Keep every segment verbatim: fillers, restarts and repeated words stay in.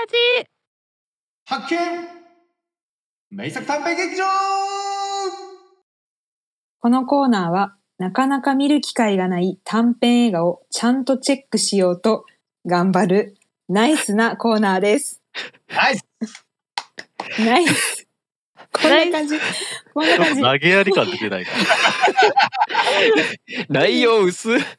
ジ発見名作短編劇場。 このコーナーはなかなか見る機会がない短編映画をちゃんとチェックしようと頑張るナイスなコーナーです。 ナイスナイスこんな感じこんな感じ投げやり感出てないから内容薄っ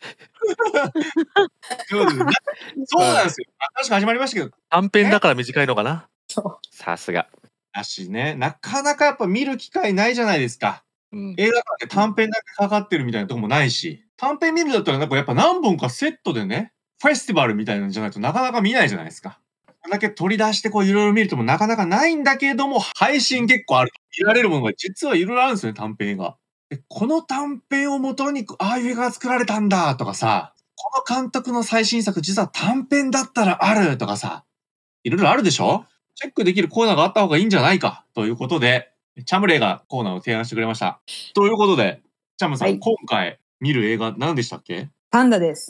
そうですねそうなんですよ。確か始まりましたけど短編だから短いのかな。 さすが。 だしね、なかなかやっぱ見る機会ないじゃないですか。 うん、 映画館で短編だけかかってるみたいなとこもないし、短編見るんだったらなんかやっぱ何本かセットでね、フェスティバルみたいなんじゃないとなかなか見ないじゃないですか。これだけ取り出してこういろいろ見るともなかなかないんだけども、配信結構ある。見られるものが実はいろいろあるんですよね、短編が。でこの短編をもとにああいう映画が作られたんだとかさ、この監督の最新作実は短編だったらあるとかさ、いろいろあるでしょ？チェックできるコーナーがあった方がいいんじゃないかということで、チャムレイがコーナーを提案してくれました。ということで、チャムさん、はい、今回見る映画何でしたっけ？ パンダです。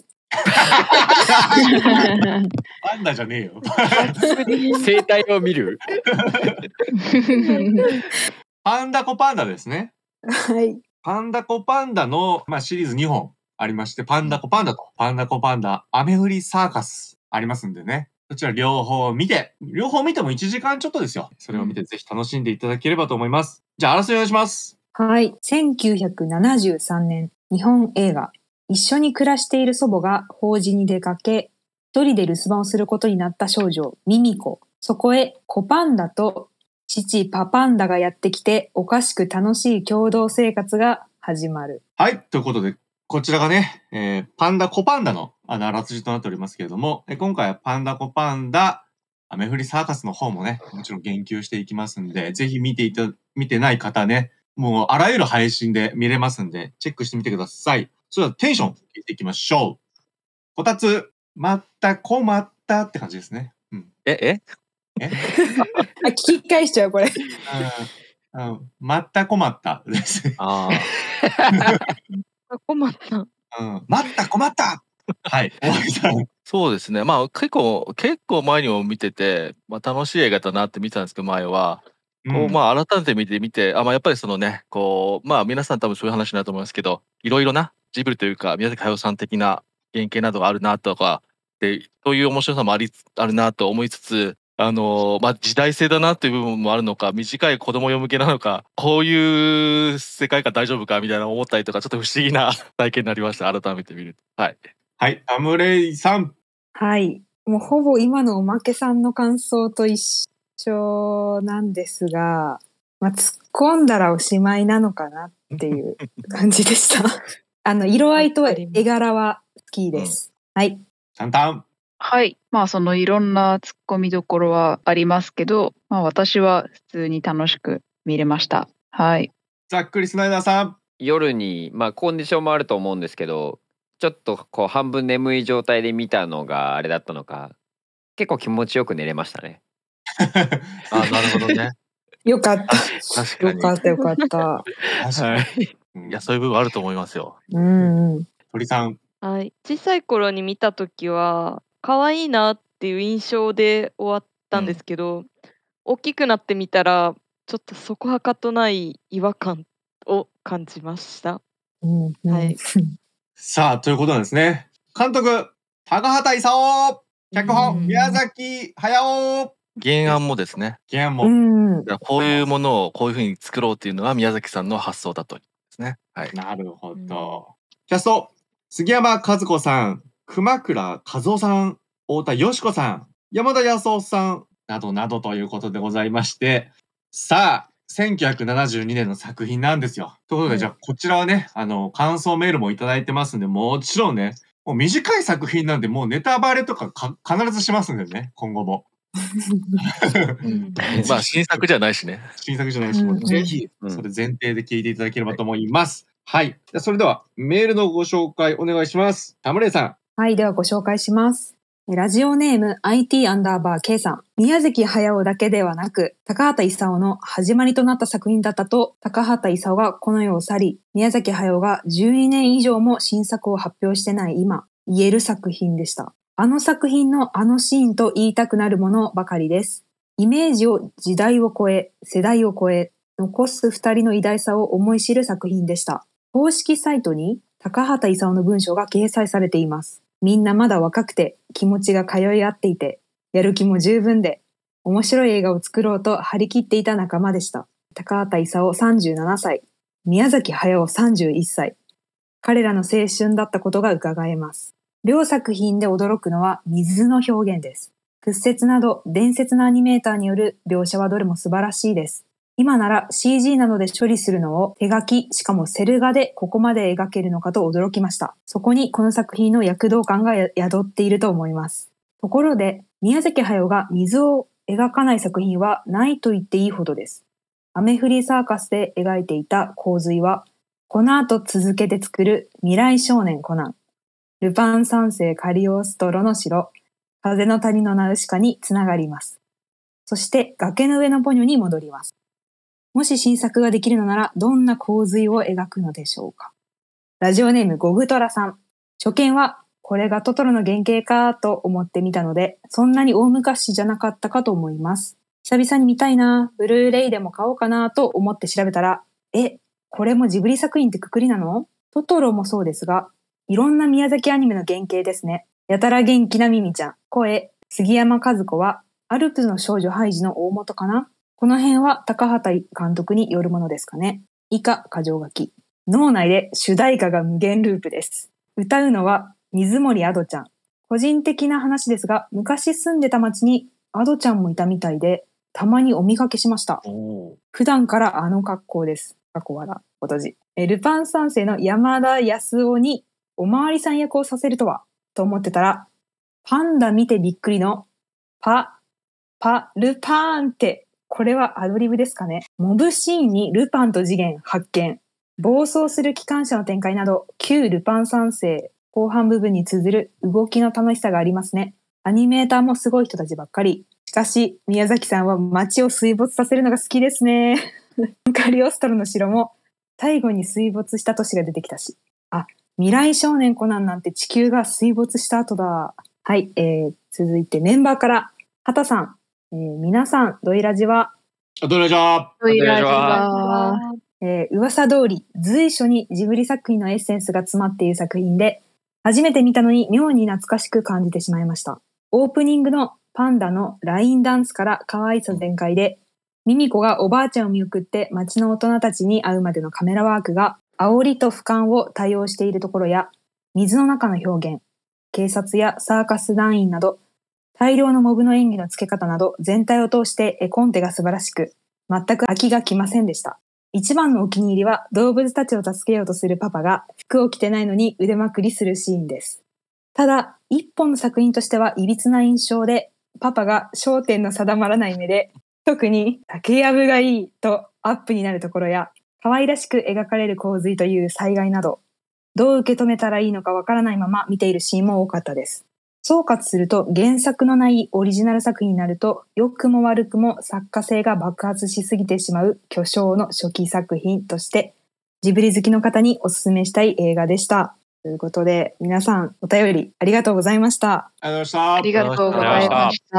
パンダじゃねえよ。 生態を見る。 パンダコパンダですね。 はい。 パンダコパンダの、まあ、シリーズにほんありまして、パンダコパンダとパンダコパンダ雨降りサーカスありますんでね。そちら両方見て、両方見てもいちじかんちょっとですよ。それを見てぜひ楽しんでいただければと思います。じゃあ、あらすじお願いします。 はい。せんきゅうひゃくななじゅうさんねん、日本映画。一緒に暮らしている祖母が法事に出かけ、一人で留守番をすることになった少女、ミミコ。そこへ、コパンダと父パパンダがやってきて、おかしく楽しい共同生活が始まる。 はい。ということで、こちらがね、えー、パンダコパンダのあのあらすじとなっておりますけれども、え今回はパンダコパンダ雨降りサーカスの方もね、もちろん言及していきますんで、ぜひ見ていた、見てない方ね、もうあらゆる配信で見れますんで、チェックしてみてください。それではテンション聞いていきましょう。こたつ、まった困ったって感じですね。うん、 え、ええあ、聞き返しちゃう、これ。 ああまった困ったです。 ああ困った。 うん、待った困ったはい、大木さん。 そうですね。まあ結構結構前にも見てて、まあ楽しい映画だなって見てたんですけど前は、こうまあ改めて見てみて、あまあやっぱりそのね、こうまあ皆さん多分そういう話になると思いますけど、いろいろなジブリというか宮崎駿さん的な原型などがあるなとか、でそういう面白さもありあるなと思いつつ。あのまあ、時代性だなっていう部分もあるのか、短い子供用向けなのか、こういう世界観大丈夫かみたいな思ったりとか、ちょっと不思議な体験になりました。改めて見ると。はい。 はい、アムレイさん。 はい。もうほぼ今のおまけさんの感想と一緒なんですが、まあ、突っ込んだらおしまいなのかなっていう感じでした。あの、色合いと絵柄は好きです。うん、はい。 タンタン。 はい。まあそのいろんな突っ込みどころはありますけど、まあ私は普通に楽しく見れました。はい。 ざっくりスナイダーさん。 夜に、まあコンディションもあると思うんですけど、ちょっとこう半分眠い状態で見たのがあれだったのか、結構気持ちよく寝れましたね。 あ、なるほどね。 よかった。 確かに。 よかったよかった。 はい。いやそういう部分あると思いますよ。 うんうん。 鳥さん。 はい。小さい頃に見たときは可愛いなっていう印象で終わったんですけど、うん、大きくなってみたらちょっとそこはかとない違和感を感じました。 うんうん、はい。 さあということなんですね。監督高畑勲、脚本宮崎駿。 原案もですね。 原案も。 うん、 こういうものをこういうふうに作ろうっていうのは宮崎さんの発想だとですね。はい。 なるほど。キャスト杉山和子さん、熊倉和夫さん、太田よし子さん、山田康夫さんなどなどということでございまして、さあせんきゅうひゃくななじゅうにねんの作品なんですよ。ということで、うん、じゃあこちらはね、あの感想メールもいただいてますんで、もちろんね、もう短い作品なんでもうネタバレとかか必ずしますんでね、今後も。 うん、まあ新作じゃないしね。 新作じゃないし、もうぜひそれ前提で聞いていただければと思います。うん、はい。じゃそれではメールのご紹介お願いします。田村さん。 はい、ではご紹介します。ラジオネーム アイティー アンダーバー K さん。宮崎駿だけではなく、高畑勲の始まりとなった作品だったと、高畑勲がこの世を去り、宮崎駿がじゅうにねん以上も新作を発表してない今、言える作品でした。 あの作品のあのシーンと言いたくなるものばかりです。イメージを時代を超え、世代を超え、残す二人の偉大さを思い知る作品でした。公式サイトに高畑勲の文章が掲載されています。みんなまだ若くて、気持ちが通い合っていて、やる気も十分で、面白い映画を作ろうと張り切っていた仲間でした。高畑勲さんじゅうななさい、宮崎駿さんじゅういっさい。彼らの青春だったことが伺えます。両作品で驚くのは水の表現です。屈折など伝説のアニメーターによる描写はどれも素晴らしいです。今なら シージー などで処理するのを手書き、しかもセル画でここまで描けるのかと驚きました。そこにこの作品の躍動感が宿っていると思います。ところで、宮崎駿が水を描かない作品はないと言っていいほどです。雨降りサーカスで描いていた洪水は、この後続けて作る未来少年コナン、ルパン三世カリオストロの城、風の谷のナウシカにつながります。そして崖の上のポニョに戻ります。もし新作ができるのならどんな洪水を描くのでしょうか。ラジオネームゴグトラさん。初見はこれがトトロの原型かと思ってみたので、そんなに大昔じゃなかったかと思います。久々に見たいな、ブルーレイでも買おうかなと思って調べたら、え、これもジブリ作品ってくくりなの？トトロもそうですが、いろんな宮崎アニメの原型ですね。やたら元気なミミちゃん、声、杉山和子はアルプスの少女ハイジの大元かな？この辺は高畑監督によるものですかね。以下、箇条書き。脳内で主題歌が無限ループです。歌うのは水森アドちゃん。個人的な話ですが、昔住んでた町にアドちゃんもいたみたいで、たまにお見かけしました。普段からあの格好です。過去笑、おとじ。ルパン三世の山田康夫におまわりさん役をさせるとは、と思ってたら、パンダ見てびっくりの、パ、パ、ルパーンって、これはアドリブですかね。モブシーンにルパンと次元発見。暴走する機関車の展開など、旧ルパン三世後半部分に通ずる動きの楽しさがありますね。アニメーターもすごい人たちばっかり。しかし、宮崎さんは街を水没させるのが好きですね。カリオストロの城も最後に水没した都市が出てきたし。あ、未来少年コナンなんて地球が水没した後だ。はい、えー、続いてメンバーから畑さん、えー、皆さんドイラジはドイラジはドイラジはえー、噂通り随所にジブリ作品のエッセンスが詰まっている作品で、初めて見たのに妙に懐かしく感じてしまいました。オープニングのパンダのラインダンスから可愛さ全開で、ミミコがおばあちゃんを見送って街の大人たちに会うまでのカメラワークが煽りと俯瞰を多用しているところや、水の中の表現、警察やサーカス団員など大量のモブの演技の付け方など全体を通して絵コンテが素晴らしく、全く飽きがきませんでした。一番のお気に入りは動物たちを助けようとするパパが服を着てないのに腕まくりするシーンです。ただ、一本の作品としてはいびつな印象で、パパが焦点の定まらない目で、特に竹やぶがいいとアップになるところや、可愛らしく描かれる洪水という災害など、どう受け止めたらいいのかわからないまま見ているシーンも多かったです。総括すると、原作のないオリジナル作品になると、良くも悪くも作家性が爆発しすぎてしまう巨匠の初期作品として、ジブリ好きの方におすすめしたい映画でした。ということで、皆さんお便りありがとうございました。 ありがとうございました。 ありがとうございました。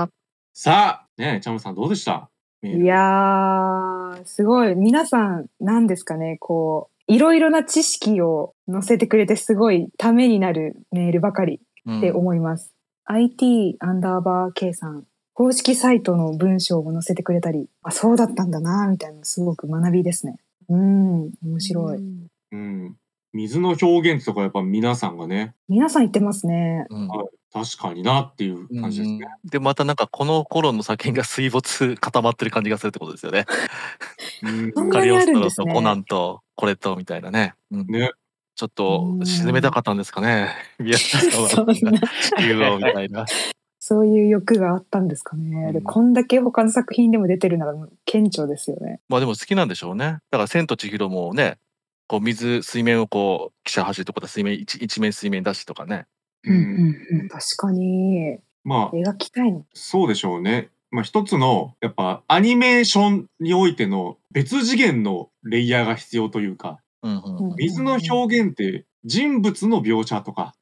さあ、ねえ、チャムさんどうでした？ いやー、すごい。皆さん、何ですかね、こう、いろいろな知識を載せてくれて、すごいためになるメールばかりって思います。うん、アイティー アンダーバー K さん、公式サイトの文章を載せてくれたり、あ、そうだったんだな、みたいな、すごく学びですね。うん、面白い。 うん。水の表現とかやっぱ皆さんがね。 皆さん言ってますね。 うん、確かになっていう感じですね。 うん、でまたなんかこの頃の作品が水没固まってる感じがするってことですよね。 うん、カリオストロとコナンとこれとみたいなね。うん、ね。ちょっと沈めたかったんですかね。宮崎さんは地球をみたいな。 そういう欲があったんですかね。で、こんだけ他の作品でも出てるなら顕著ですよね。 まあでも好きなんでしょうね。だから千と千尋もね、こう水水面をこう汽車走るとこで水面 一, 一面水面だしとかね。 うんうんうん、確かに。まあ描きたいの。 そうでしょうね。まあ一つのやっぱアニメーションにおいての別次元のレイヤーが必要というか、うんうん、水の表現って人物の描写とか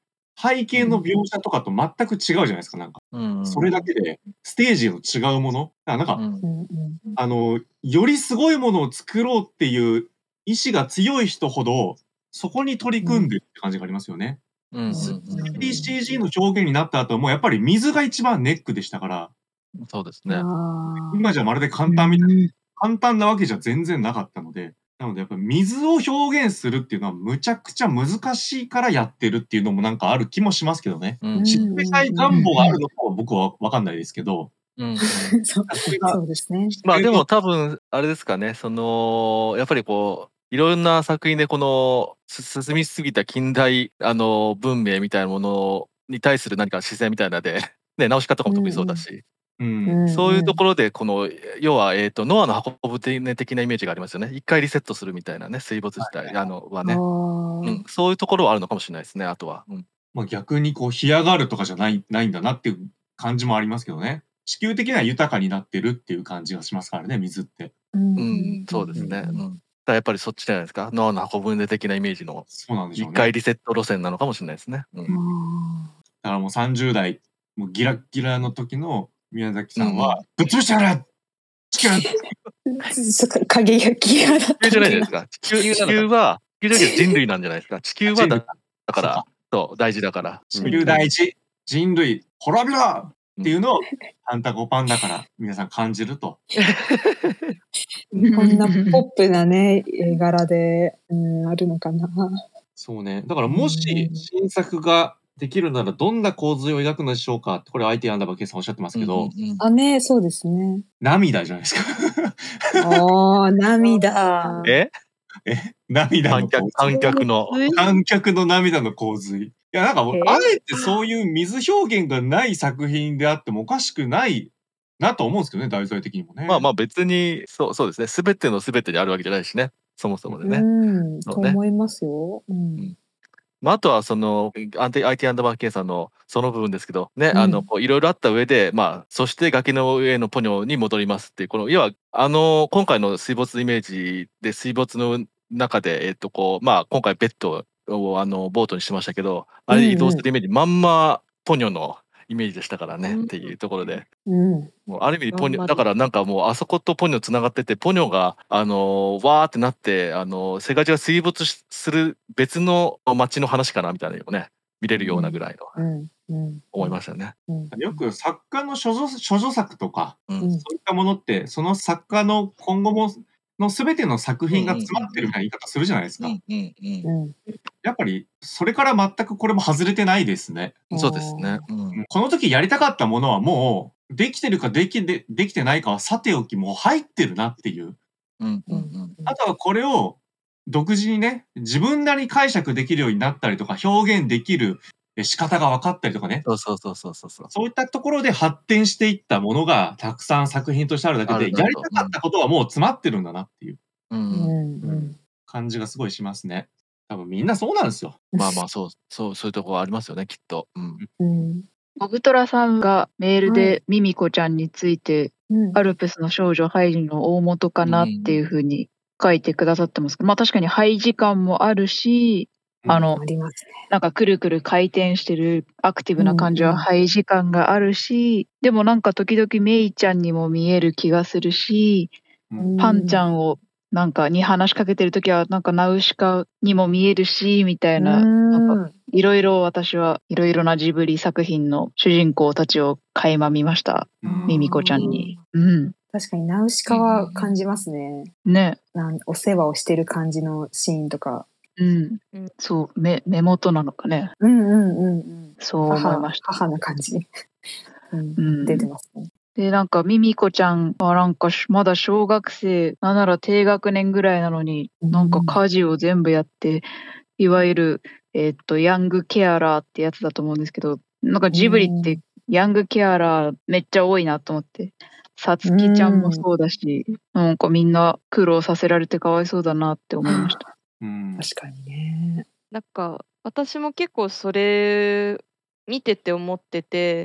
背景の描写とかと全く違うじゃないですか、なんか。 うんそれだけで、ステージの違うもの。だからなんか、 うんうんうんあの、よりすごいものを作ろうっていう意志が強い人ほど、そこに取り組んでるって感じがありますよね。 うんスうんうんリーディーシージー の表現になった後は、もうやっぱり水が一番ネックでしたから、 そうですね。 あー今じゃまるで簡単みたいな簡単なわけじゃ全然なかったので、なのでやっぱ水を表現するっていうのはむちゃくちゃ難しいからやってるっていうのもなんかある気もしますけどね。 うん知ってたい願望があるのかは僕はわかんないですけど、 うんうんそうそれがそうですね。 まあでも多分あれですかね、そのやっぱりこういろんな作品でこのす進みすぎた近代あの文明みたいなものに対する何か視線みたいなので、ね、直し方とかも得意そうだし、 うん。 そういうところでこの要は、えー、とノアの運ぶ的なイメージがありますよね。一回リセットするみたいなね、水没自体、あのはね、うん、そういうところはあるのかもしれないですね、あとは。うんまあ、逆にこう干上がるとかじゃないないんだなっていう感じもありますけどね。地球的には豊かになってるっていう感じがしますからね、水って。 うんうん、そうですね。うん、だからやっぱりそっちじゃないですか。ノアの運ぶ船的なイメージのそうなんでしょう一回ね。 リセット路線なのかもしれないですね。うんだからもうさんじゅう代、もうギラッギラの時の宮崎さんうんは、ぶっ潰してやれ地球そっか影が際だった地球じゃないじゃないですか。地球地球は地球じゃなくて人類なんじゃないですか。地球はだだかそうらそう大事だから。 地球第一、人類、滅びろっていうのを、パンタゴパンだから皆さん感じると。 こんなポップなね、絵柄で、うん、あるのかな。 そうね。だからもし新作ができるならどんな構図を描くのでしょうかって、これ アイティー アンダーバー ケイさんおっしゃってますけど、 あ、ね、そうですね。 涙じゃないですか。 ああ、涙。 ええ涙の観客洪水。 観客の観客の涙の洪水。いや、なんかもうえ、 あえてそういう水表現がない作品であってもおかしくないなと思うんですけどね、題材的にもね。 まあまあ別にそうそうですね。すべてのすべてにあるわけじゃないしね。そもそもでね。 うん、とそうね思いますよ。うん。 まあ、あとはそのアンテ アイティー アンダーバー K さんのその部分ですけどね、 うんあのこういろいろあった上で、まあ、そして崖の上のポニョに戻りますっていうこの要はあの今回の水没イメージで水没の中で、えっとこうまあ、今回ベッドをあのボートにしてましたけどあれ移動するイメージ、まんまポニョのイメージでしたからね、 うんっていうところで。 うん。 もうある意味ポニまんまョだからなんかもうあそことポニョつながっててポニョがあのーわーってなってあのー世界中が水没しする別の街の話かなみたいなのをね見れるようなぐらいのうん。うん。 思いましたね。 うん。 よく作家の処女処女作とか、 うんうんそういったものって、その作家の今後もの全ての作品が詰まってるみたいな言い方するじゃないですか。 うんうんうん。 やっぱりそれから全くこれも外れてないですね。 うん、そうですね。うんもうこの時やりたかったものはもうできてるかできでできてないかはさておきもう入ってるなっていう。 うんうんうんあとはこれを独自にね、自分なりに解釈できるようになったりとか、表現できるえ仕方が分かったりとかね。 そうそうそうそうそうそう。 そういったところで発展していったものがたくさん作品としてあるだけで、 あるなとやりたかったことはもう詰まってるんだなっていうううんん。うん。 感じがすごいしますね。多分みんなそうなんですよ。 まあまあそうそうそういうところありますよねきっと。うんうん。 モグトラさんがメールはでミミコちゃんについて、 うん。 アルプスの少女ハイジの大元かなっていうふうに書いてくださってますけど、まあ確かにハイ時間もあるし、あのありますね。 なんかくるくる回転してるアクティブな感じうんうんはハイ時間があるし、でもなんか時々メイちゃんにも見える気がするし、 うんパンちゃんをなんかに話しかけてる時はなんかナウシカにも見えるしみたいな、なんかいろいろ私はいろいろなジブリ作品の主人公たちを垣間見ました。 うんミミコちゃんに。うん。 確かにナウシカは感じますね。 ね。 なんお世話をしてる感じのシーンとか。 うんうん。 そう、目、目元なのかね。 うんうんうんうん。 そう思い母ました。 母な感じ。うんうん出てますね。 で、なんか、ミミコちゃんはなんかし、まだ小学生、なんなら低学年ぐらいなのに、 うんなんか家事を全部やって、いわゆる、えーっと、ヤングケアラーってやつだと思うんですけど、なんかジブリってヤングケアラーめっちゃ多いなと思って、さつきちゃんもそうだし、なんかみんな苦労させられてかわいそうだなって思いました。 うん確かにね。 なんか私も結構それ見てて思ってて、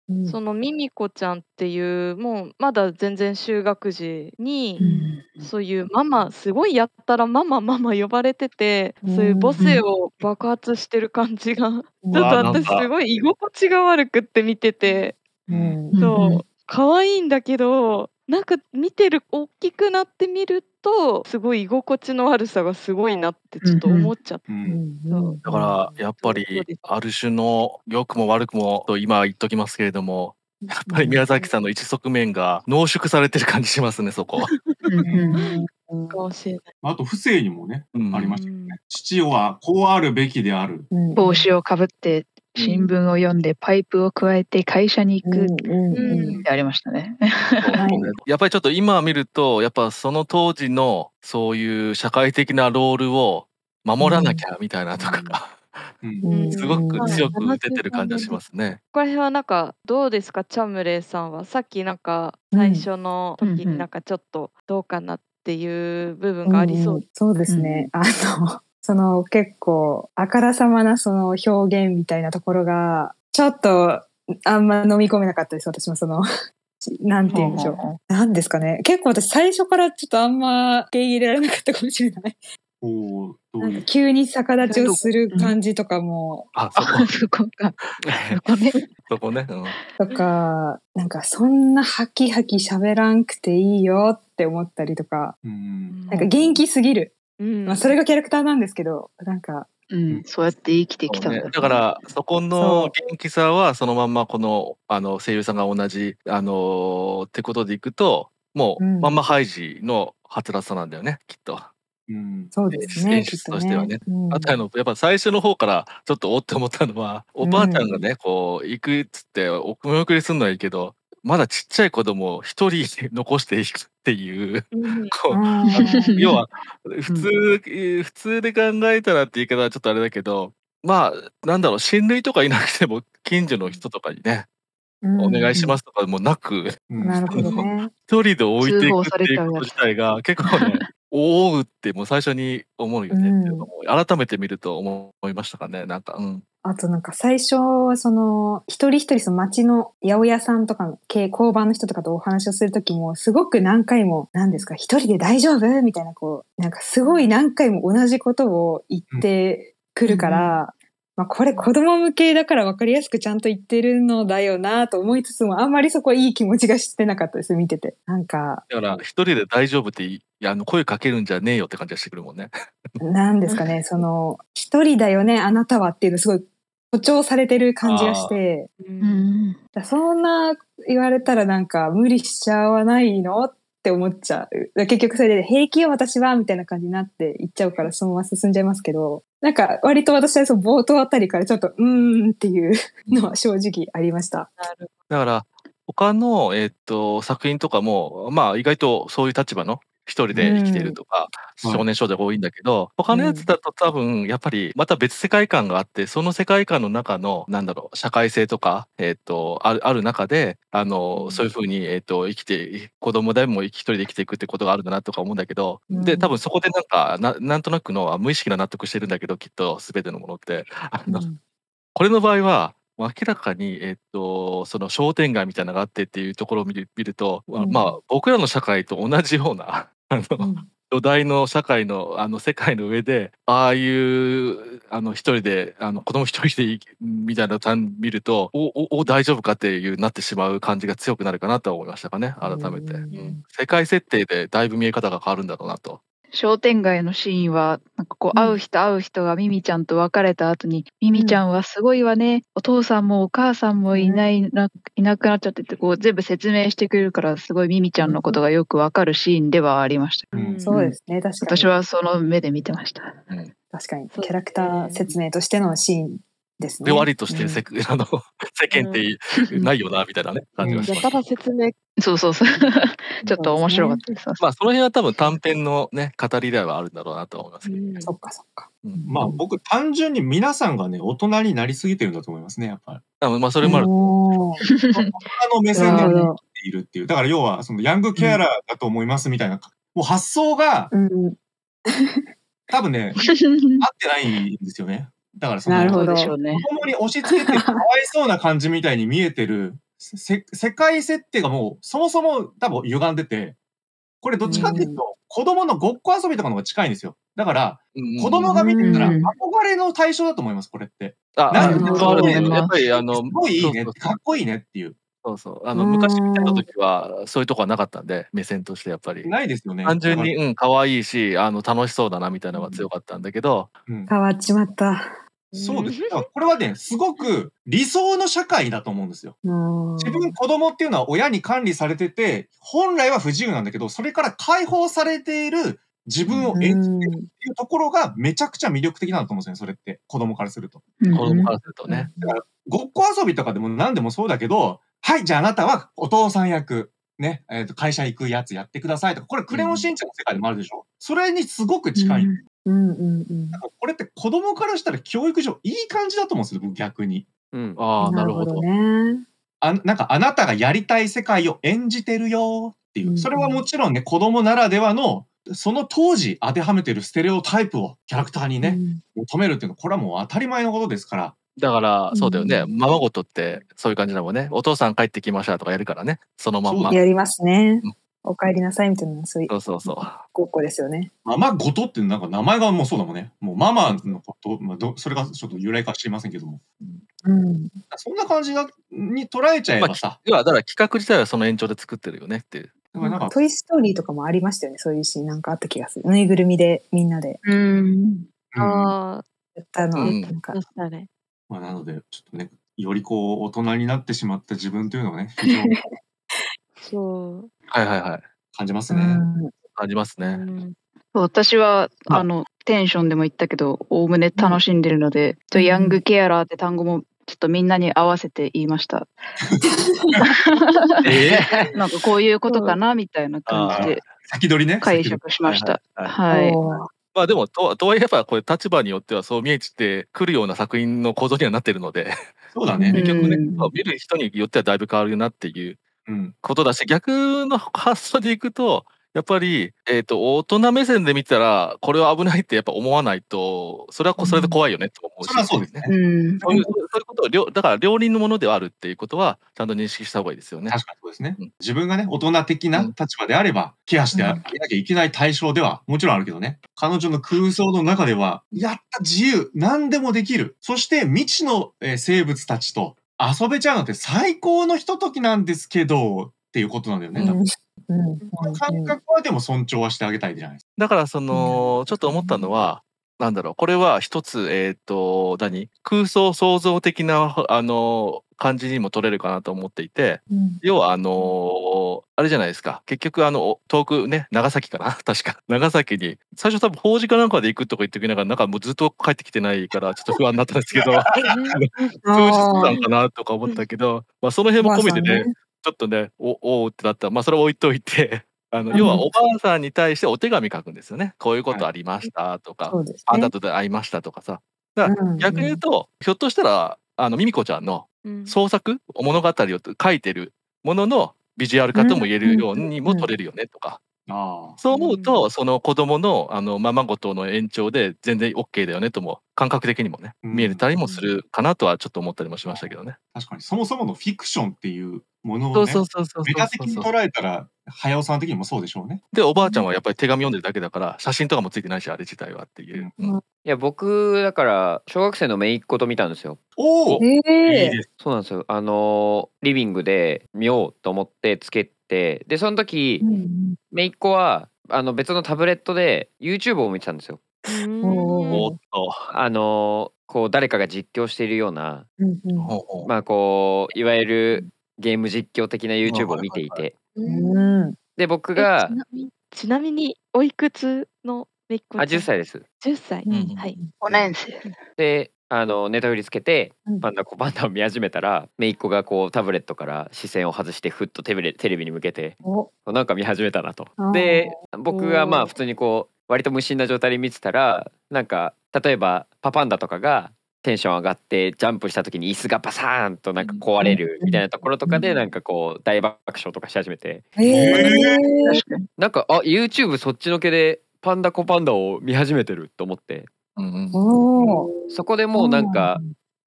うんそのミミコちゃんっていうもうまだ全然就学時に、 うんそういうママすごいやったらママママ呼ばれてて、そういう母性を爆発してる感じが、ちょっとわあなん私かすごい居心地が悪くって見てて、 うんうんそう可愛いんだけど、なんか見てる大きくなってみるとすごい居心地の悪さがすごいなってちょっと思っちゃって、 う。 うんんそうだからやっぱどうりですある種の良くも悪くもと今言っときますけれども、やっぱり宮崎さんの一側面が濃縮されてる感じしますね、そこ。 うんうんうんかもしれない。 あと不正にもね、 うんありましたよね。父はこうあるべきである。 うん帽子をかぶって新聞を読んでパイプを加えて会社に行くっうんうんてありましたね。 はいやっぱりちょっと今見るとやっぱその当時のそういう社会的なロールを守らなきゃみたいなとか、 うんうんすごくまあ強く出てる感じがしますね。 ここら辺はなんかどうですか、チャムレイさんは。さっきなんか最初の時になんかちょっとどうかなっていう部分がありそう。 んんそうですね。あの、その結構あからさまなその表現みたいなところがちょっとあんま飲み込めなかったです。私もそのなんて言うんでしょう。なんですかね。結構私最初からちょっとあんま受け入れられなかったかもしれない。 おーどなうんいう。 か急に逆立ちをする感じとかも、 あ、そこ。 あそこか。そこね。 そこね。うんとか、なんかそんなハキハキ喋らんくていいよって思ったりとか、 うんなんか元気すぎる。 うんまあそれがキャラクターなんですけど、なんか、 うん、そうやって生きてきたんだね、だからそこの元気さはそのまんまこのあの声優さんが同じあのってことでいくともううんまんまハイジのはつらつさなんだよねきっと。 うんそうですね。 演出きっととしてはね。 うんあとあのやっぱ最初の方からちょっとおって思ったのはおばあちゃんがねこう行くっつってお見送りするのはいいけどまだちっちゃい子供を一人残していくっていううんこうあー要は普通、えー普通で考えたらって言い方はちょっとあれだけどまあなんだろう親類とかいなくても近所の人とかにね、 うんお願いしますとかもなくうんなるほどね。 一人で置いていく通報さっていうれちゃうやつこと自体が結構ねおおってもう最初に思うよねっていうのを改めて見ると思いましたかねなんかうん。 あとなんか最初、その、一人一人その町の八百屋さんとかの系交番の人とかとお話をするときも、すごく何回も、何ですか、一人で大丈夫みたいな、こう、なんかすごい何回も同じことを言ってくるから、まあこれ子供向けだから分かりやすくちゃんと言ってるのだよなと思いつつも、あんまりそこいい気持ちがしてなかったです、見てて。なんか、 だから一人で大丈夫っていやあの声かけるんじゃねえよって感じがしてくるもんね。 なんですかね、その、一人だよね、あなたはっていうのすごい誇張されてる感じがして、 ううんん。 だそんな言われたらなんか無理しちゃわないのって思っちゃう。結局それで平気よ私はみたいな感じになって言っちゃうからそのまま進んじゃいますけど、なんか割と私はそう冒頭あたりからちょっとうーんっていうのは正直ありました。 なるだから他の、えっと作品とかもまあ意外とそういう立場の一人で生きているとか、 うん少年少女が多いんだけど、他のやつだと多分やっぱりまた別世界観があってその世界観の中のなんだろう社会性とか、えっとあるある中であの、 うんそういうふうに、えっと生きて子供でも一人で生きていくってことがあるんだなとか思うんだけど、 うんで多分そこでなんかななんとなくの無意識な納得してるんだけどきっと全てのものってあの、 うんこれの場合は明らかに、えっと、その商店街みたいなのがあってっていうところを見る見ると、まあうんまあ僕らの社会と同じようなあの、 うん土台の社会のあの世界の上でああいうあの一人であの子供一人でいいみたいな単見るとおおお大丈夫かっていうなってしまう感じが強くなるかなと思いましたかね改めて、 うんうん世界設定でだいぶ見え方が変わるんだろうなと。 商店街のシーンは、なんかこう、 うん会う人会う人がミミちゃんと別れた後に、ミミちゃんはすごいわね、お父さんもお母さんもいないな、いなくなっちゃってて、こう、全部説明してくれるから、すごいミミちゃんのことがよくわかるシーンではありました。 うんそうですね、確かに。 私はその目で見てました。 うん確かにそうですねキャラクター説明としてのシーンですね。 で割としてうんせ、あの世間ってないよなみたいなね感じがしました。 やたら説明。 そうそうそう。ちょっと面白かったです。 まあその辺は多分短編のね語りではあるんだろうなと思いますけど。 うんそっかそっか。 うんまあ僕単純に皆さんがね、大人になりすぎてるんだと思いますね、やっぱり。 多分まあそれもある。 おー大人の目線でなるほど生きているっていう。だから要は、そのヤングケアラーだと思いますみたいな、もう発想がうん、 多分ね、合ってないんですよね。だからその、 なるほどそうでしょうね。 子供に押し付けてかわいそうな感じみたいに見えてるせ世界設定がもうそもそも多分歪んでて、これどっちかっていうと、子供のごっこ遊びとかの方が近いんですよ。だから、子供が見てたら憧れの対象だと思います、これって。 あ、 なんあ、 でそう思いです。 ますやっぱりあの、 すごいいいねそうそうかっこいいねっていう。 そうそう。あの昔見てた時はそういうとこはなかったんで、目線としてやっぱり。 ないですよね。 単純に、 だからうん、可愛いし、あの楽しそうだなみたいなのが強かったんだけど、 うん。 変わっちまった。 そうです。だからこれはね、すごく理想の社会だと思うんですよ。自分子供っていうのは親に管理されてて、本来は不自由なんだけど、それから解放されている自分を演じてるっていうところがめちゃくちゃ魅力的なんだと思うんですよね、それって。子供からすると。 子供からするとね。 だから、ごっこ遊びとかでも何でもそうだけど、はい、じゃああなたはお父さん役、ね、えっと、会社行くやつやってくださいとか、これクレヨンしんちゃんの世界でもあるでしょ。それにすごく近い。 うんうんうんだからこれって子供からしたら教育上いい感じだと思うんですよ、僕逆に。 うん。 ああ、なるほど。 ね。 あなんかあなたがやりたい世界を演じてるよっていう。それはもちろんね、子供ならではの、その当時当てはめてるステレオタイプをキャラクターにね、求めるっていうのは、これはもう当たり前のことですから。 だから、そうだよね。 うままごとってそういう感じだもんね。お父さん帰ってきましたとかやるからね。そのまんま。 やりますねうん。 お帰りなさいみたいな、そういうそうそうそう。 ごっこですよね。 ママごとってなんか名前がもうそうだもんね。もうママのこと、まあ、どそれがちょっと由来か知りませんけども。 うん。 そんな感じがに捉えちゃえまあ、 ばさ。 いや、だから企画自体はその延長で作ってるよねっていう。 だからなんかトイ・ストーリーとかもありましたよね。そういうシーンなんかあった気がする。ぬいぐるみでみんなでうん。 うんあやったの。 うんなんかあ、したね。 まあ、なので、ちょっとね、よりこう大人になってしまった自分というのをね、非常にそう。 はいはいはい。 感じますね。 うん感じますうね。 ん。 私は、 まああの、テンションでも言ったけど、おおむね楽しんでるので、ちょヤングケアラーって単語もちょっとみんなに合わせて言いました。 えなんかこういうことかなみたいな感じで先取りね。 解先取釈しました。 はいはいはい。 おーまあでも、ととはいえばこれ立場によってはそう見えてくるような作品の構造にはなってるので、 りそうだね。 結局ね、 うんまあ見る人によってはだいぶ変わるなっていううん。 ことだし、逆の発想でいくと、やっぱり、えっと、大人目線で見たら、これは危ないってやっぱ思わないと、それはこそれで怖いよねと思うし。 それはそうですね。 うん。 そういうそういうことを、りょだから両輪のものではあるっていうことは、ちゃんと認識した方がいいですよね。 確かにそうですねうん。 自分がね、大人的な立場であれば、ケアしてあげなきゃいけない対象ではもちろんあるけどね。彼女の空想の中では、やった自由、何でもできる。そして未知の、えー生物たちと遊べちゃうのって最高のひとときなんですけど、っていうことなんだよね。多分うんうんこの感覚はでも尊重はしてあげたいじゃないですか。 だからその、ちょっと思ったのは、なんだろう、これは一つ、えっと、何空想創造的な、あの、感じにも取れるかなと思っていて、 うん要はあの、あれじゃないですか。結局あの、遠くね、長崎かな確か。長崎に、最初多分法事かなんかで行くとか言ってきながら、なんかもうずっと帰ってきてないから、ちょっと不安になったんですけど、数日間かなとか思ったけど、まあその辺も込めてね、ちょっとね、おおーってなった。まあそれは置いといて、あの、 うん要はおばあさんに対してお手紙書くんですよね。こういうことありましたとか、 そうですあんたね。 とで会いましたとかさ。だからうん逆に言うと、ひょっとしたら、あの、ミミコちゃんのうん創作、物語を書いてるもののビジュアル化とも言えるようにも取れるよねとか。 ああ。 そう思うと、その子供のあのままごとの延長で全然 OK だよねとも感覚的にもね、 うん見えたりもするかなとはちょっと思ったりもしましたけどね。 確かに、そもそものフィクションっていうものをねそうそ、うそうそうメタ的にそうそう。 捉えたら、早尾さん的にもそうでしょうね。 で、おばあちゃんはやっぱり手紙読んでるだけだから、写真とかもついてないし、あれ自体はっていう。うんいや、僕、だから、小学生の姪っ子と見たんですよ。 おお、 えいいえです。 そうなんですよ。あのーリビングで見ようと思ってつけて、で、その時、姪っ子は、あの、別のタブレットで YouTube を見てたんですよ。 おっと。 あのーこう、誰かが実況しているような、 うんうんほうほうまあ、こう、いわゆるゲーム実況的な YouTube を見ていて、 うんで、僕えがち、なみちなみにおいくつのめいっ子ちゃん？ あ、じゅっさいです。 じゅっさい。 うんはい。 ごねん生。 で、あの、ネタフリつけてうん、 パンダコパンダを見始めたら、姪っ子がこう、タブレットから視線を外して、ふっとテレビテレビに向けて、 おなんか見始めたなとあ。ーで、僕がまおーあ普通にこう割と無心な状態で見てたら、なんか例えばパパンダとかがテンション上がってジャンプした時に椅子がバサーンとなんか壊れるみたいなところとかでなんかこう大爆笑とかし始めて、 ええ確かに。 なんかあ YouTube そっちのけでパンダコパンダを見始めてると思って、 うんうんおーそこでもうなんか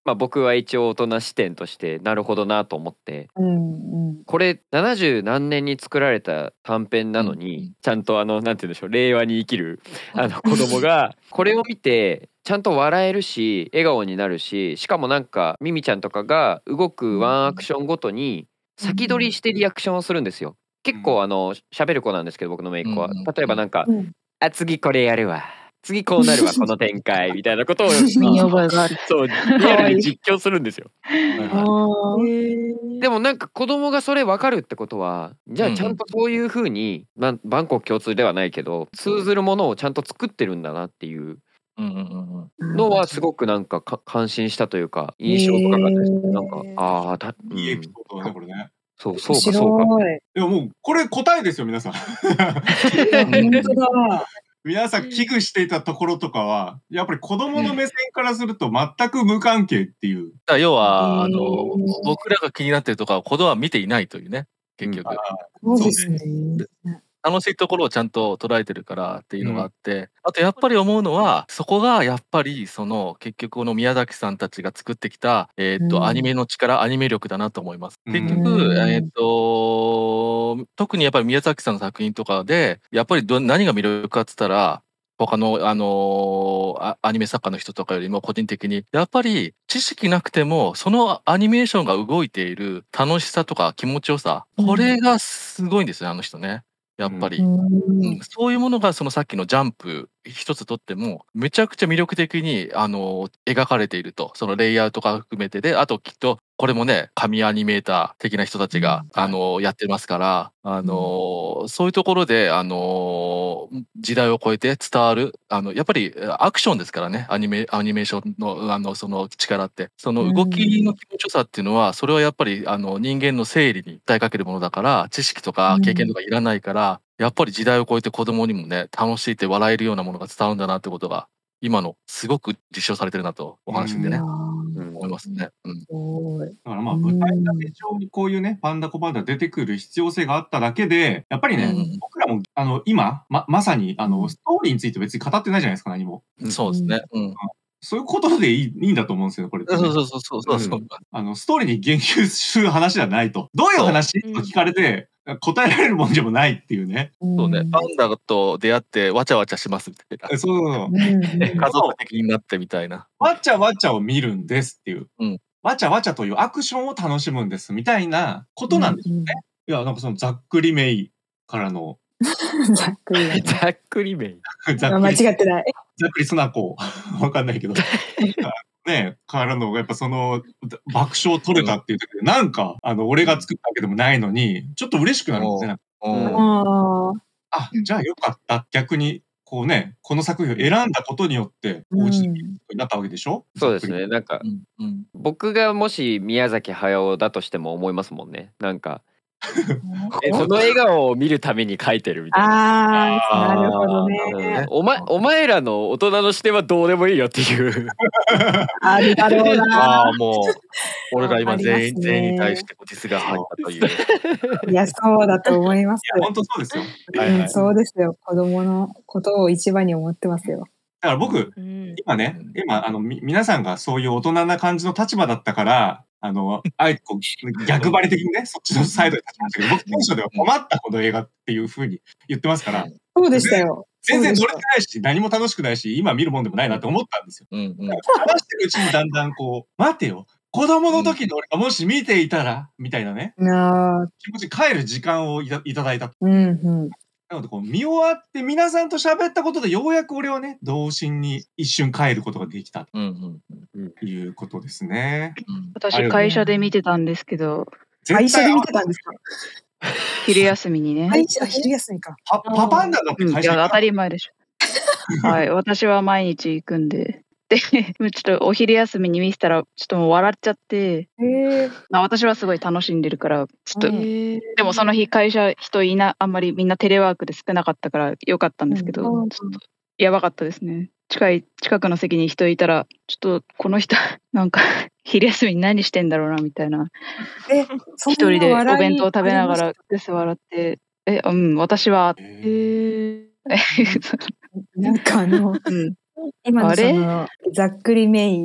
まあ、僕は一応大人視点としてなるほどなと思って、 うんうん。 これななじゅう何年に作られた短編なのに、 うんちゃんとあのなんて言うんでしょう、令和に生きるあの子供がこれを見てちゃんと笑えるし笑顔になるし、しかもなんかミミちゃんとかが動くワンアクションごとに先取りしてリアクションをするんですよ。結構あの喋る子なんですけど、僕の姪っ子は、 うんうん例えばなんかうん 「あ次これやるわ、次こうなるわこの展開」みたいなことを身に覚えがある。 そうリアルに実況するんですよ。 はいはいあーでもなんか子供がそれ分かるってことは、じゃあちゃんとそういうふうに、まあ、万国共通ではないけど通ずるものをちゃんと作ってるんだなっていううんうんうんうんのはすごくなんかか感心したというか印象深かったですね。なんかああだ、うん、 いいエピソードだね、これね。 そうそう面かそうか。 白い。 でももう、これ答えですよ、皆さん。 いや本当だ。 皆さん危惧していたところとかは、やっぱり子供の目線からすると全く無関係っていう。 だから要は、あへーの、僕らが気になってるところは子供は見ていないというね、結局。 そうですね。 楽しいところをちゃんと捉えてるからっていうのがあって、あとやっぱり思うのは、そこがやっぱりその結局この宮崎さんたちが作ってきた、えーっと、 うんアニメの力、アニメ力だなと思います。 うん結局、 うんえーっと、特にやっぱり宮崎さんの作品とかで、やっぱりど何が魅力かっつったら、他の、あのーあアニメ作家の人とかよりも個人的に、やっぱり知識なくても、そのアニメーションが動いている楽しさとか気持ちよさ、これがすごいんですよ、あの人ね。やっぱり。 うんうん、そういうものがそのさっきのジャンプ一つとってもめちゃくちゃ魅力的にあの描かれていると、そのレイアウトが含めてで、あときっとこれもね神アニメーター的な人たちが、 うんあのやってますから、あのそういうところであの時代を超えて伝わる、あのやっぱりアクションですからね、アニメアニメーションのあのその力って、その動きの気持ちよさっていうのは、それはやっぱりあの人間の生理に訴えかけるものだから、知識とか経験とかいらないから、やっぱり時代を超えて子供にもね、楽しいって笑えるようなものが伝わるんだなってことが、今のすごく実証されてるなとお話でね、 いやーうん思いますね。うん。 すごい。 だからまあ、舞台立て上にこういうね、パンダコパンダ出てくる必要性があっただけで、やっぱりね、 うん僕らも、あの、今、ま、まさに、あの、 うんストーリーについて別に語ってないじゃないですか、何も。 そうですね。うん。 そういうことでいいいいんだと思うんですよ、これってね、 そうそうそうそうそうそう。 あの、ストーリーに言及する話ではないと。どういう話そうと聞かれて、答えられるもんでもないっていうね。 そうね、パンダと出会ってわちゃわちゃしますみたいな。 えそうそうそう。 うんうん家族的になってみたいな。 わちゃわちゃを見るんですっていう。 うんわちゃわちゃというアクションを楽しむんですみたいなことなんですよね。いや、なんかそのざっくりめいからの、 ざっくりだね。 ざっくりめい。 あ間ざっくり、 違ってない。 ざっくりすなこわかんないけど。ねからの、やっぱその、爆笑取れたっていう時で、なんか、あの、俺が作ったわけでもないのに、ちょっと嬉しくなるんですね。なんかうんああ。 あ、じゃあよかった。逆に、こうね、この作品を選んだことによって、 うんお家になったわけでしょ。 そうですね。なんかうんうん僕がもし宮崎駿だとしても思いますもんね。なんかえこの笑顔を見るために描いてるみたいな。 ああ、なるほどうんね。 お前お前らの大人の視点はどうでもいいよっていう。 あるだろうあな。 あ、もう、俺ら今全員、 ありますね全員に対してこうディスが入ったという。 いや、そうだと思います。 いや、本当そうですよ。はいはい。 うん、そうですよ。子供のことを一番に思ってますよ。 だから僕、 うん今ね、今、あの、み皆さんがそういう大人な感じの立場だったから、あの、あえてこう、逆張り的にね、そっちのサイドに立ちましたけど、僕、当初では困ったこの映画っていう風に言ってますから、 そうでしたよ。 全然乗れそうでてないし、何も楽しくないし、今見るもんでもないなって思ったんですよ。 うんうん。 話してるうちにだんだんこう、待てよ、子供の時の俺がもし見ていたら、みたいなね、 したなあ、 気持ち帰る時間をいたいただいた。 うんうん。 なので、こう、見終わって皆さんと喋ったことで、ようやく俺はね、童心に一瞬帰ることができたうんうんということですね。 うん。 私会社で見てたんですけど、 会社で見絶てたんですか？ 昼休みにね。 会社、昼休みか。 対パパパンダだってうん、い会社や当たり。 り前でしょ。はい、私は毎日行くんで。で、ちょっとお昼休みに見せたら、ちょっともう笑っちゃって、 へえ。 まあ、私はすごい楽しんでるから、ちょっと、 うんでもその日会社人いな、あんまりみんなテレワークで少なかったからよかったんですけど、 うんちょっとやばかったですね。近い、近くの席に人いたら、ちょっとこの人、なんか昼休みに何してんだろうな、みたいな。 え、そん一人でおな笑い弁当食べながらありましクス笑って、え、うん、私は、 えへーえ。 たなんかあの、 うん、 今のあれその、ざっくりめい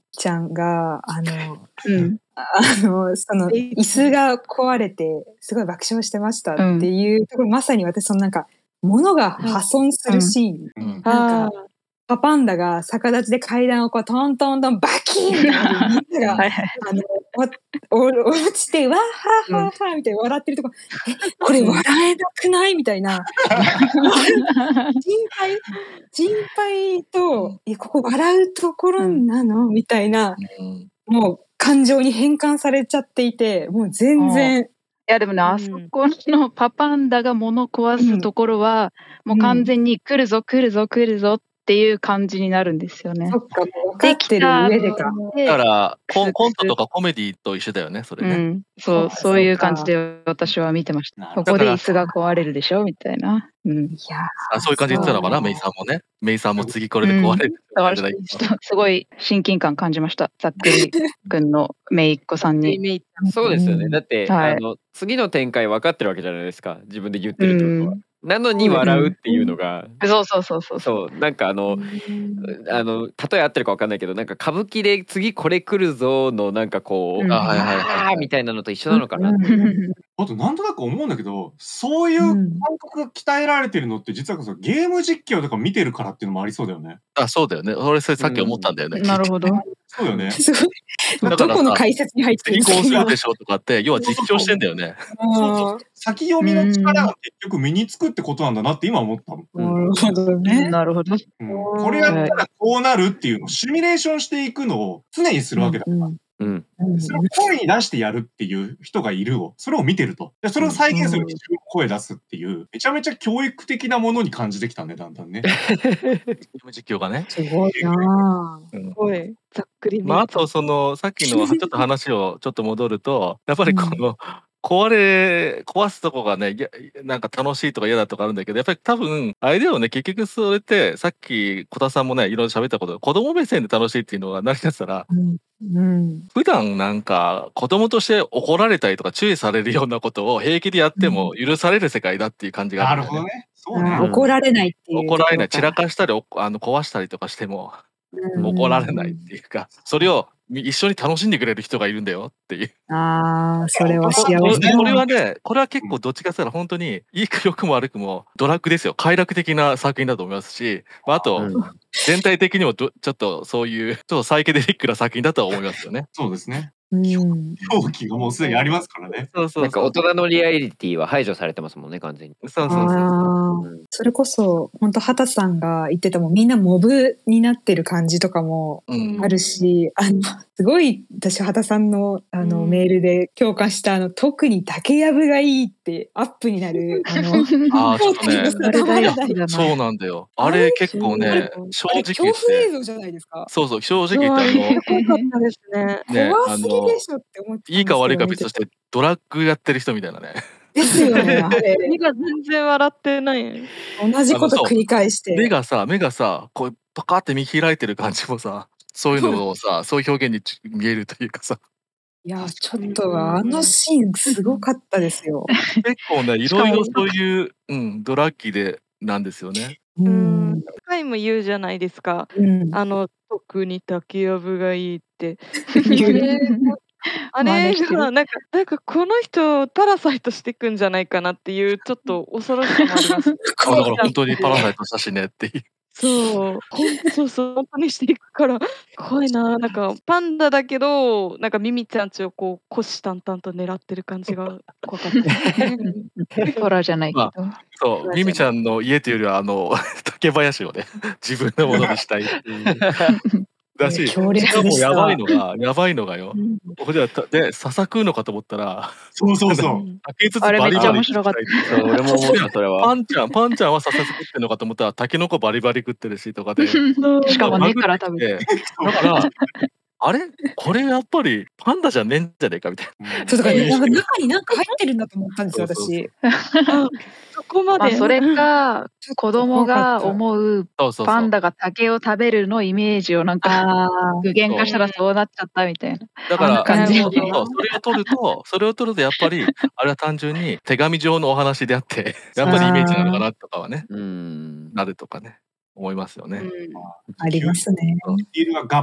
ちゃんが、あの、 うん。 あの、その、椅子が壊れて、すごい爆笑してましたうんっていうところ、まさに私、そのなんか、物が破損するシーン。 うんなんかあ、 パパンダが逆立ちで階段をこう、トントントン、バキーンみたいな感じで、みんなが、 はいはい。 あの、おお落ちて、わーはーはーはーみたいな笑ってるとこ、え、これ笑えなくないみたいな。心配心配と、いや、ここ笑うところなのみたいな、 うんもう感情に変換されちゃっていて、もう全然、 いやでもね、あそこのパパンダが物壊すところは、もう完全に来るぞ来るぞ来るぞっていう感じになるんですよね。 そっか、もう分かってる上でか。 だからコンくすコントとかコメディと一緒だよね、それね。 うん、そう、 そうかそういう感じで私は見てました。 なるほここで椅子が壊れるでしょみたいな。うん。 いやあ、そういう感じで言ってたのかな、 そうメイさんもね。メイさんも次これで壊れるってだから感じだけどちょっとすごい親近感感じました。ざっくりくんの姪っ子さんに。 イメージ。 そうですよね。 うんだって、 はいあの次の展開分かってるわけじゃないですか。自分で言ってうるってことは。 ん。 なのに笑うっていうのが、 そうそうそうそう。 そうなんかあの、あの例え合ってるか分かんないけど、なんか歌舞伎で次これ来るぞのなんかこう、 うんあはいはいはいはいあーみたいなのと一緒なのかな。 うんあとなんとなく思うんだけど、そういう感覚が鍛えられてるのって実はそのゲーム実況とか見てるからっていうのもありそうだよね。 あ、そうだよね。俺それさっき思ったんだよね。 なるほど。 そうよね。 すごい。 だからさどこの解説に入ってる次こうするでししょとかって、要は実況してんだよね。 ょ。 先読みの力が結局身につくってことなんだなって今思ったの。 なるほどね。 なるほど。 うん、これやったらこうなるっていうのをシミュレーションしていくのを常にするわけだ。 うんうん。 うんそれを声に出してやるっていう人がいるを、それを見てると。でそれを再現するに自分の声出すっていう、めちゃめちゃ教育的なものに感じてきたね、だんだんね。 ゲーム実況がね。 すごいなぁ。 うんすごいざっくりめ。 まあ、あとそのさっきのちょっと話をちょっと戻ると、やっぱりこの壊れ壊すとこがね、いやなんか楽しいとか嫌だとかあるんだけど、やっぱり多分あれだよね、結局それってさっき小田さんもね、いろいろ喋ったことで、子供目線で楽しいっていうのが成り立つたら、 うんうん普段なんか子供として怒られたりとか注意されるようなことを平気でやっても許される世界だっていう感じがあるんだよね。 なるほどね。そうあね。 ー怒られないっていう。 怒られない、散らかかしたりおあの壊したりとかしてもうん怒られないっていうか、それを一緒に楽しんでくれる人がいるんだよっていう。 ああ、それは幸せここだこれはね、これは結構どっちかって言ったら本当にいいく良くも悪くもドラッグですよ。快楽的な作品だと思いますし、まあ、あと、 うん全体的にもどちょっとそういうちょっとサイケデリックな作品だとは思いますよね。 そうですね。 うん表記がもうすでにありますからね。 そうそうそう。 なんか大人のリアリティは排除されてますもんね、完全に。 そうそうそう。 あーそれこそ本当畑さんが言ってたもんみんなモブになってる感じとかもうんあるし、あのすごい私畑さんのあの、 うんメールで共感したあの特に竹やぶがいいってアップになるあのああ、ちょっとね、 あれ大好きだな。 そうなんだよ。あれ結構ね、正あれ直言っ恐怖映て、 像じゃないですか。 そうそう、正そう直言ってあの、 怖かったですね。 ね、 怖すぎあのでしょって思ってたんですけどいいか悪いか見て別としてドラッグやってる人みたいなね。 ですよねあれ目が全然笑ってない。 同じこと繰り返して目がさ、目がさ、こうパカって見開いてる感じもさ、そういうのをさ、そういう表現にち見えるというかさ、 いやちょっとあのシーンすごかったですよ。 結構ね、いろいろそういう、うん、ドラッキーでなんですよね。 ううんん。回も言うじゃないですか。 うんあの特に竹やぶがいいって。 言うあれあれ真似してるがなんかなんかこの人パラサイトしていくんじゃないかなっていうちょっと恐ろしさもあります。 あだから本当にパラサイトしたしねっていう。 そう、ほんそうそう、本当にしていくから怖いな。なんかパンダだけど、なんかミミちゃんちをこう虎視眈々と狙ってる感じが怖かったですね。 トラじゃないけど。 そう、ミミちゃんの家というよりはあの竹林をね、自分のものにしたいっていう。だし、 強烈しかでしたもやばいのが、やばいのがよ。これじゃで笹食うのかと思ったら、 そうそうそう。 ん竹筒あれめっちゃバリバリ面白かった食そう俺も思ったそれは。 パンちゃん、パンちゃんは笹食ってんのかと思ったら、タケノコバリバリ食ってるしとかで。 そうしかも根から食べて。 て。だから、あれこれやっぱりパンダじゃねえんじゃねえかみたいな。 そうだから、なんか中になんか入ってるんだと思ったんですよ、 そうそう私。 あそこまで。 まあそれか子供が思うそうそうそう。 パンダが竹を食べるのイメージをなんかああ、 具現化したらそうなっちゃったみたいな。 だから、 あんな感じそうそうそれを取ると、それを取るとやっぱり、あれは単純に手紙上のお話であって、やっぱりイメージなのかなとかはね、 うん。 なるとかね、思いますよね。 ありますね。 スピールがガバッ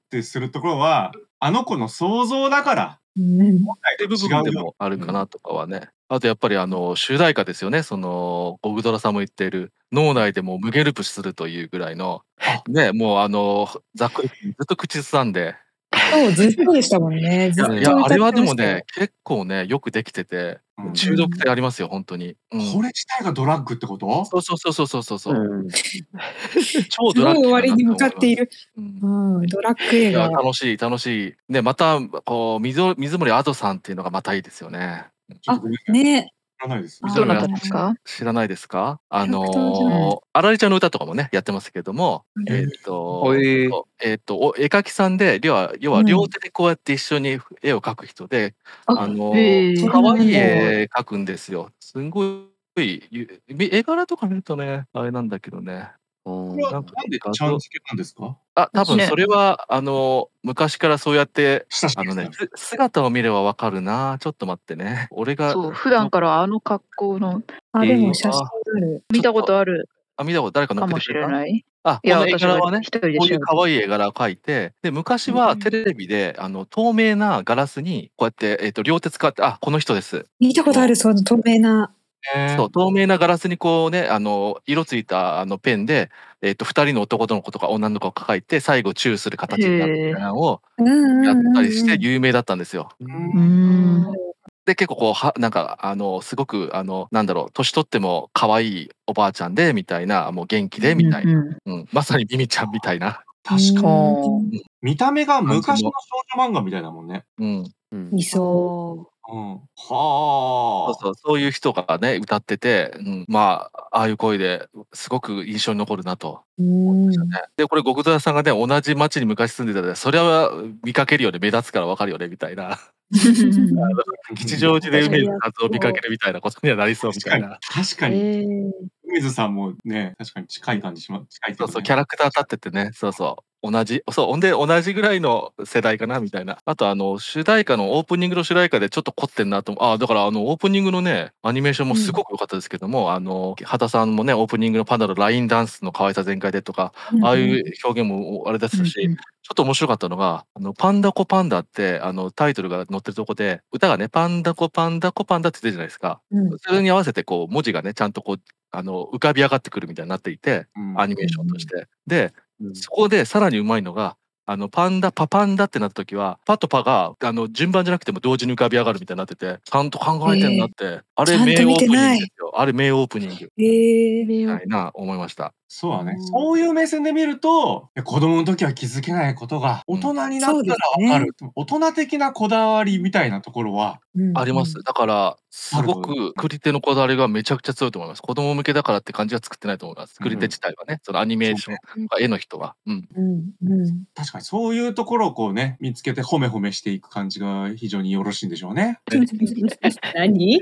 ってするところは、あの子の想像だから、 うん本来って部と違うよ。 分でもあるかなとかはね。あとやっぱりあの主題歌ですよね。そのゴグドラさんも言っている脳内でもう無ゲルプするというぐらいのあ、 ね、もうあのざっくりずっと口ずさんで、 そう、ずっとでしたもんね。 いずっやいやあれと歌ってはでもねましたよ。 結構ねよくできててうん。 中毒性ありますよ本当に。うん。 これ自体がドラッグってこと？ そうそうそうそうそうそうそう。 うん。 超すごい終ドラッキーだなわりに向って思います。 かっている。 うん。 うん、ドラッグ映いや画。 楽しい楽しい。でまたこう水水森アドさんっていうのがまたいいですよね。 ちょっとあ、 ごめんなさい。 ね。 知らないです。 あどな水森アドたですか？ 知らないですか？あキャラクターじゃない。 のあられちゃんの歌とかもねやってますけども、えっとへえ。 そうえっとお絵描きさんで要は要は両手でこうやって一緒に絵を描く人で、 ああのへえ。 可愛いそうなんだ。 絵描くんですよ。すんごいゆ絵柄とか見るとねあれなんだけどね。 これはなんかなんで画像ちゃん付けなんですか？ あ、多分ね。 それはあの昔からそうやって親しみあのね、 ですか？ す姿を見ればわかるな。ちょっと待ってね。俺がそう、普段からあの格好のあ、でも写真あある。 見たことあるあ、見たこと誰か載かもしっけてくれた？ れない。 あ、 いや、 この絵私が柄はね、 一人でこういう調べて。 可愛い絵柄を描いて、で、昔はテレビであの透明なガラスにこうやってえっと両手使って、あ、この人です。 見たことある、その透明な。 へえ。 そう、透明なガラスにこうね、あの色ついたあのペンで、えっとふたりの男の子とか女の子を描いて、最後チューする形になるみたいなのをうんうんやっうんたりしてうん。 有名だったんですよ。 ううーん。 ん。 で、結構こうはなんかあのすごくあのなんだろう、年取っても可愛いおばあちゃんでみたいな、もう元気でみたいな、 うんうん。 うん、まさにミミちゃんみたいな確かに。 はあ。 見た目が感じ昔のの、 少女漫画みたいだもんね。 うん。 うん。 いそうん。 そうはあ。 そう、そういう人がね、歌ってて、うん、まあ、ああいう声ですごく印象に残るなとう。う思いましたん。 ね。で、これ極楽さんがね、同じ町に昔住んでたら、それは見かけるよね、目立つから分かるよねみたいな。あの吉祥寺で梅津和夫見かけるみたいなことにはなりそうみたいな。 確かに。 ええ。 梅津さんもね、確かに近い感じしま近いけどね。 そうそう、キャラクター立っててね、そうそう。同じ、そう、ほんで同じぐらいの世代かなみたいな。あとあの主題歌のオープニングの主題歌でちょっと凝ってんなと思う。あ、だからあのオープニングのね、アニメーションもすごく良かったですけども、あの畑さんもね、オープニングのパンダのラインダンスの可愛さ全開でとか、ああいう表現もあれでしたし、 うんうんちょっと面白かったのが、あのパンダコパンダってあのタイトルが載ってるとこで、歌がね、パンダコパンダコパンダって言ってるじゃないですか。 うん。 それに合わせてこう文字がね、ちゃんとこうあの浮かび上がってくるみたいになっていて、 うんアニメーションとして。で、 うん。 そこでさらにうまいのが、あのパンダパパンダってなった時は、パとパがあの順番じゃなくても同時に浮かび上がるみたいになってて、ちゃんと考えてんなって、あれちゃんと名オープニン見てないグですよ。あれ名オープニングええ。 みたいな思いました。 そうだね。 うんそういう目線で見ると、いや子供の時は気づけないことが、大人になったらわかる。大人的なこだわりみたいなところはうんあります。だから、すごく作り手のこだわりがめちゃくちゃ強いと思います。子供向けだからって感じは作ってないと思います。作り手自体はね、そのアニメーションそうとか絵の人は。うん。 うんうん。 確かにそういうところをこうね、見つけて褒め褒めしていく感じが非常によろしいんでしょうね。 何？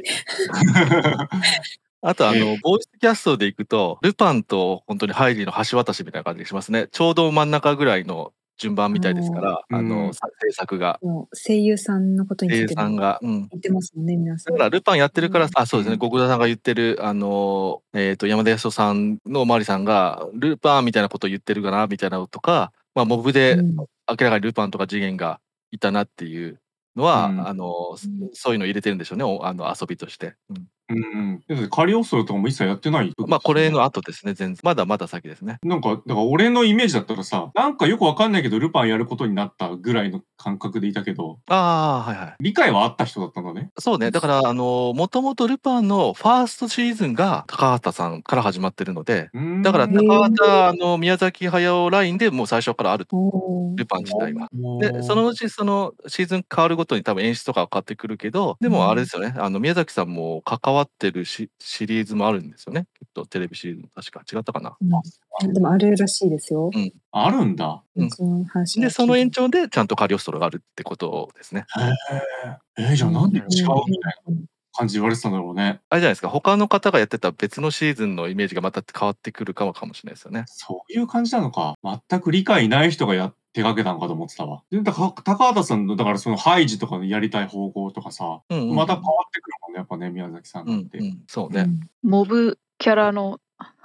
あとあの、ボイスキャストでいくと、ルパンと本当にハイジの橋渡しみたいな感じがしますね。ちょうど真ん中ぐらいの順番みたいですから、あの、 うんさ制作が。 もう声優さんのことにつ声優いてもさんが、うん。 言ってますもんね、皆さん。 だからルパンやってるから、 うんあ、そうですね、 うん極田さんが言ってる、あの、えっと、山田康夫さんのおまわりさんが、ルパンみたいなことを言ってるかなみたいなのとか、まあ、モブでうん明らかにルパンとか次元がいたなっていうのは、 うんあの、そういうの入れてるんでしょうね、おあの、遊びとして。うんうんうん。だってカリオストロとかも一切やってないってことですよね。 まあ、これの後ですね、全然。まだまだ先ですね。 なんか、だから俺のイメージだったらさ、なんかよくわかんないけどルパンやることになったぐらいの感覚でいたけど、 ああ、はいはい。 理解はあった人だったのね。 そうね。だから、あの、もともとルパンのファーストシーズンが高畑さんから始まってるので、 うーんだからへー高畑、あの、宮崎駿ラインでもう最初からある。 おールパン自体は。 もうで、そのうちそのシーズン変わるごとに多分演出とかは変わってくるけど、でもあれですよね、あの宮崎さんも関わってるシシリーズもあるんですよね。きっとテレビシリーズも確か違ったかな。 うんでもあるらしいですよ。 あるんだ。 うんその話はで、その延聞い長でちゃんとカリオストロがあるってことですね。 へえ。えー、じゃあなんで違うみたいなうん感じで言われてたんだろうね。 あれじゃないですか、他の方がやってた別のシーズンのイメージがまた変わってくるかもかもしれないですよね。 そういう感じなのか。全く理解ない人がや手掛けたのかと思ってたわ。で、だから高畑さんの、だからそのハイジとかのやりたい方向とかさ、 うんうんうんまた変わってくるもんね、やっぱね、宮崎さんうなんて。 んうん、そうね。 うんモブキャラの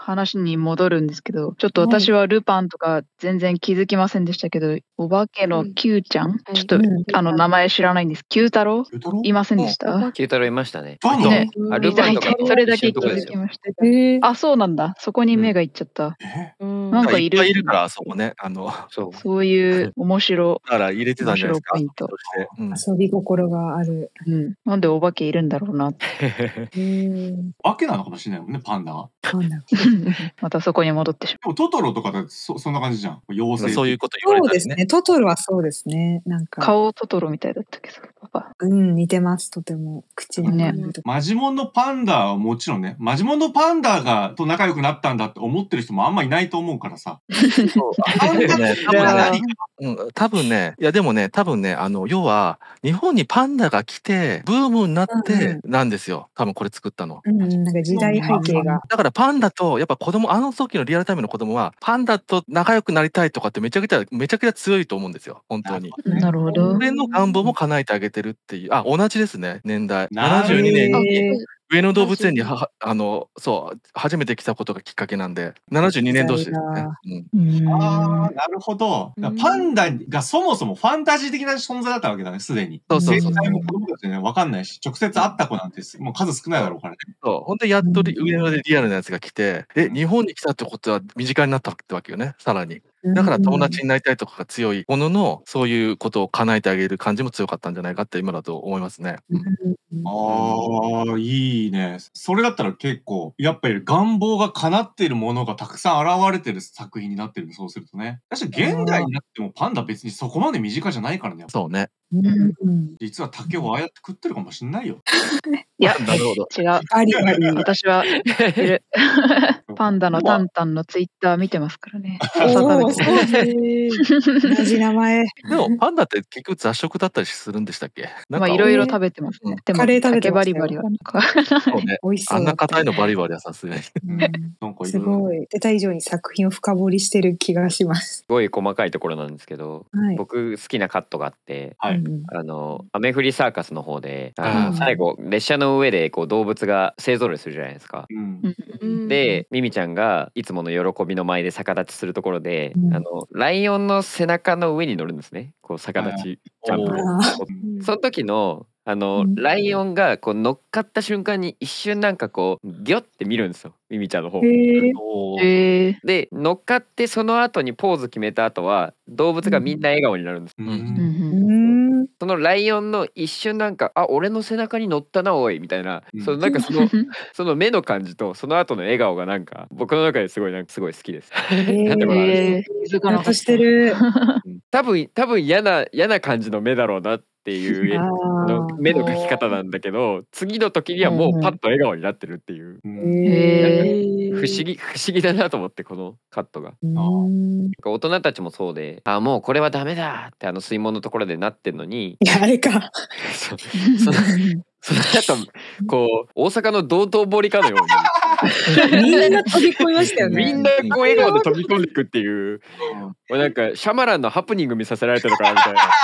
話に戻るんですけど、ちょっと私はルパンとか全然気づきませんでしたけど、お化けの Q ちゃん、 はいちょっと、 うんあの名前知らないんです。Q 太郎ゆうたろういませんでした九太郎いましたね。 いたのねあルパンとかとそれだけ一緒のとこですよ。 気づきました。 えー、 あ、そうなんだ。そこに目がいっちゃった。 えうんなんかいるいっぱいいるから、そこね。あの、だそう。 そういう面白、 から入れてたんじゃないですか。 面白いポイントとして。うん。 遊び心がある。 うん。なんでお化けいるんだろうなって。 えー、 わけなのかもしれないもんね、パンダは。 なんだ。 またそこに戻ってしまでもトトロとかだってそそんな感じじゃん。妖精。 そういうこと言われたりね。 そうですね。トトロはそうですね。なんう。 か、 顔トトロみたいだったけど、パパ。 うん、似てます。とても。口の感じとか。 マジモンのパンダはもちろんね、マジモンのパンダがと仲良くなったんだって思ってる人もあんまいないと思うからさ。パンダねって何かうん、多分ね、いやでもね、多分ね、あの、要は、日本にパンダが来て、ブームになってなんですよ。多分これ作ったの。 うん、なんか時代背景が。 だからパンダと、やっぱ子供、あの時のリアルタイムの子供は、パンダと仲良くなりたいとかってめちゃくちゃ、めちゃくちゃ強いと思うんですよ。本当に。 なるほどそ。れの願望も叶えてあげてるっていう。あ、同じですね、年代。 なるななじゅうにねんにえー上野動物園にははあの、そう、初めて来たことがきっかけなんで、ななじゅうにねん同士ですね。うん。 うああ、 ーん。 なるほど。だからうんパンダがそもそもファンタジー的な存在だったわけだね、すでに。 そうそうそう生態も子供たちね、わかんないし、直接会った子なんてもう数少ないだろうからね。 そう、ほんでやっとり上野でリアルなやつが来て、え、日本に来たってことは身近になったってわけよね、さらに。だから友達になりたいとかが強いものの、そういうことを叶えてあげる感じも強かったんじゃないかって今だと思いますね。うん。 ああ、いいね。それだったら結構、やっぱり願望が叶っているものがたくさん現れてる作品になってるね、そうするとね。確かに現代になってもパンダ別にそこまで身近じゃないからね。 そうね。 うん実は竹をああやって食ってるかもしんないよ。 いや、 なるほど。 違う。 バリバリ。 私は、いるパンダのタンタンのツイッター見てますからね。笹食べておーそうる。 同じ名前。 でもパンダって結局雑食だったりするんでしたっけ？なんかまあいろいろ食べてますね。でもカレー食べて竹バましたよリバリはなんか。 そうね。 美味しそうあんなだった。 硬いのバリバリはさすがに。 うんなんかいすろいろ。 ごい。出た以上に作品を深掘りしてる気がします。 すごい細かいところなんですけど、 はい。 僕好きなカットがあって、 はい。 うんあのアメフリサーカスの方で、あうんの最後列車の上でこう動物が勢ぞろいするじゃないですか。 うん。 うんで、ミミちゃんがいつもの喜びの舞で逆立ちするところで、 うんあのライオンの背中の上に乗るんですね。こう逆立ちジャンプを。 あうんその時のあのうんライオンがこう乗っかった瞬間に一瞬なんかこうギョって見るんですよ、ミミちゃんの方。 へえ。 おーへえ。 で乗っかってその後にポーズ決めた後は動物がみんな笑顔になるんです。 う。 うんうんうんん。 そのライオンの一瞬なんか「あ俺の背中に乗ったなおい」みたいな、 うんそのなんかそのその目の感じとその後の笑顔がなんか僕の中ですごいなんかすごい好きです。なんでこれへえ。気づかなかった。 ちゃんとしてる。 うん多分多分嫌な嫌な感じの目だろうなっていうああのー目の描き方なんだけど、次の時にはもうパッと笑顔になってるっていう、 うん。 へえ。 不思議不思議だなと思って、このカットが。 うん。 なんか大人たちもそうで、あもうこれはダメだってあの水門のところでなってんのに、 いや、あれか。 そそのその後こう大阪の道頓堀かのようにみんな飛び込みましたよね。 みんなこう笑顔で飛び込んでいくっていう、もうなんかシャマランのハプニング見させられてるのかなみたいな。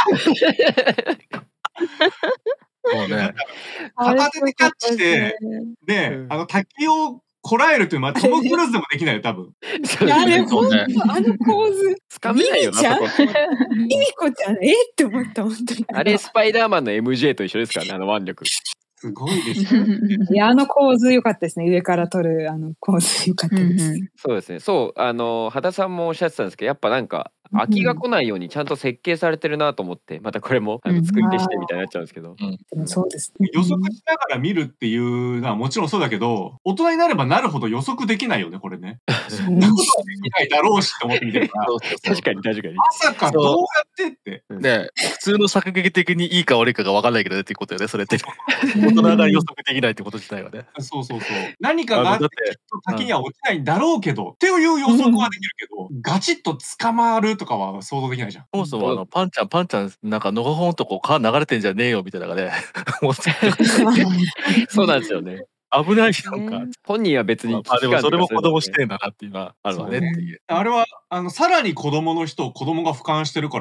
そうね。 片手でキャッチして、でう、んあの滝をこらえるっていうのはトム・クルーズでもできないよ、多分。 そういや、あれ、ほんと、 そうねあの構図。 つかめないよなミミちゃんそこって。 ミミコちゃん、えって思った、本当に。 あれスパイダーマンの エムジェー と一緒ですからね、あの腕力。 すごいですよ。 いや、あの構図良かったですね。上から撮る、あの構図良かったです。 そうですね。そうあの羽田さんもおっしゃってたんですけど、やっぱなんか飽きが来ないようにちゃんと設計されてるなと思って、またこれもあうんの作り手してみたいになっちゃうんですけど、 でもそうですね。 予測しながら見るっていうのはもちろんそうだけど、大人になればなるほど予測できないよね、これね。そんなことはできないだろうしって思って見てるから、 そうそうそう確かに確かに。 まさかどうやってって。 ね、普通の作劇的にいいか悪いかが分かんないけどねっていうことよね、それって。大人が予測できないってこと自体はね。 そうそうそう。何かがあってあのだってきっと滝には落ちないんだろうけど、っていう予測はできるけど、ガチッと捕まるとかは想像できないじゃん。 そもそもあのパンちゃんパンちゃんなんかのほほんとこう川流れてんじゃねえよみたいなのがね、思ってそうなんですよね。 危ないじゃんか。 本人は別にまあでもそれも子供視て点だなっていうのはあるわねっていう。 あれは、あの、さらに子供の人を子供が俯瞰してるから、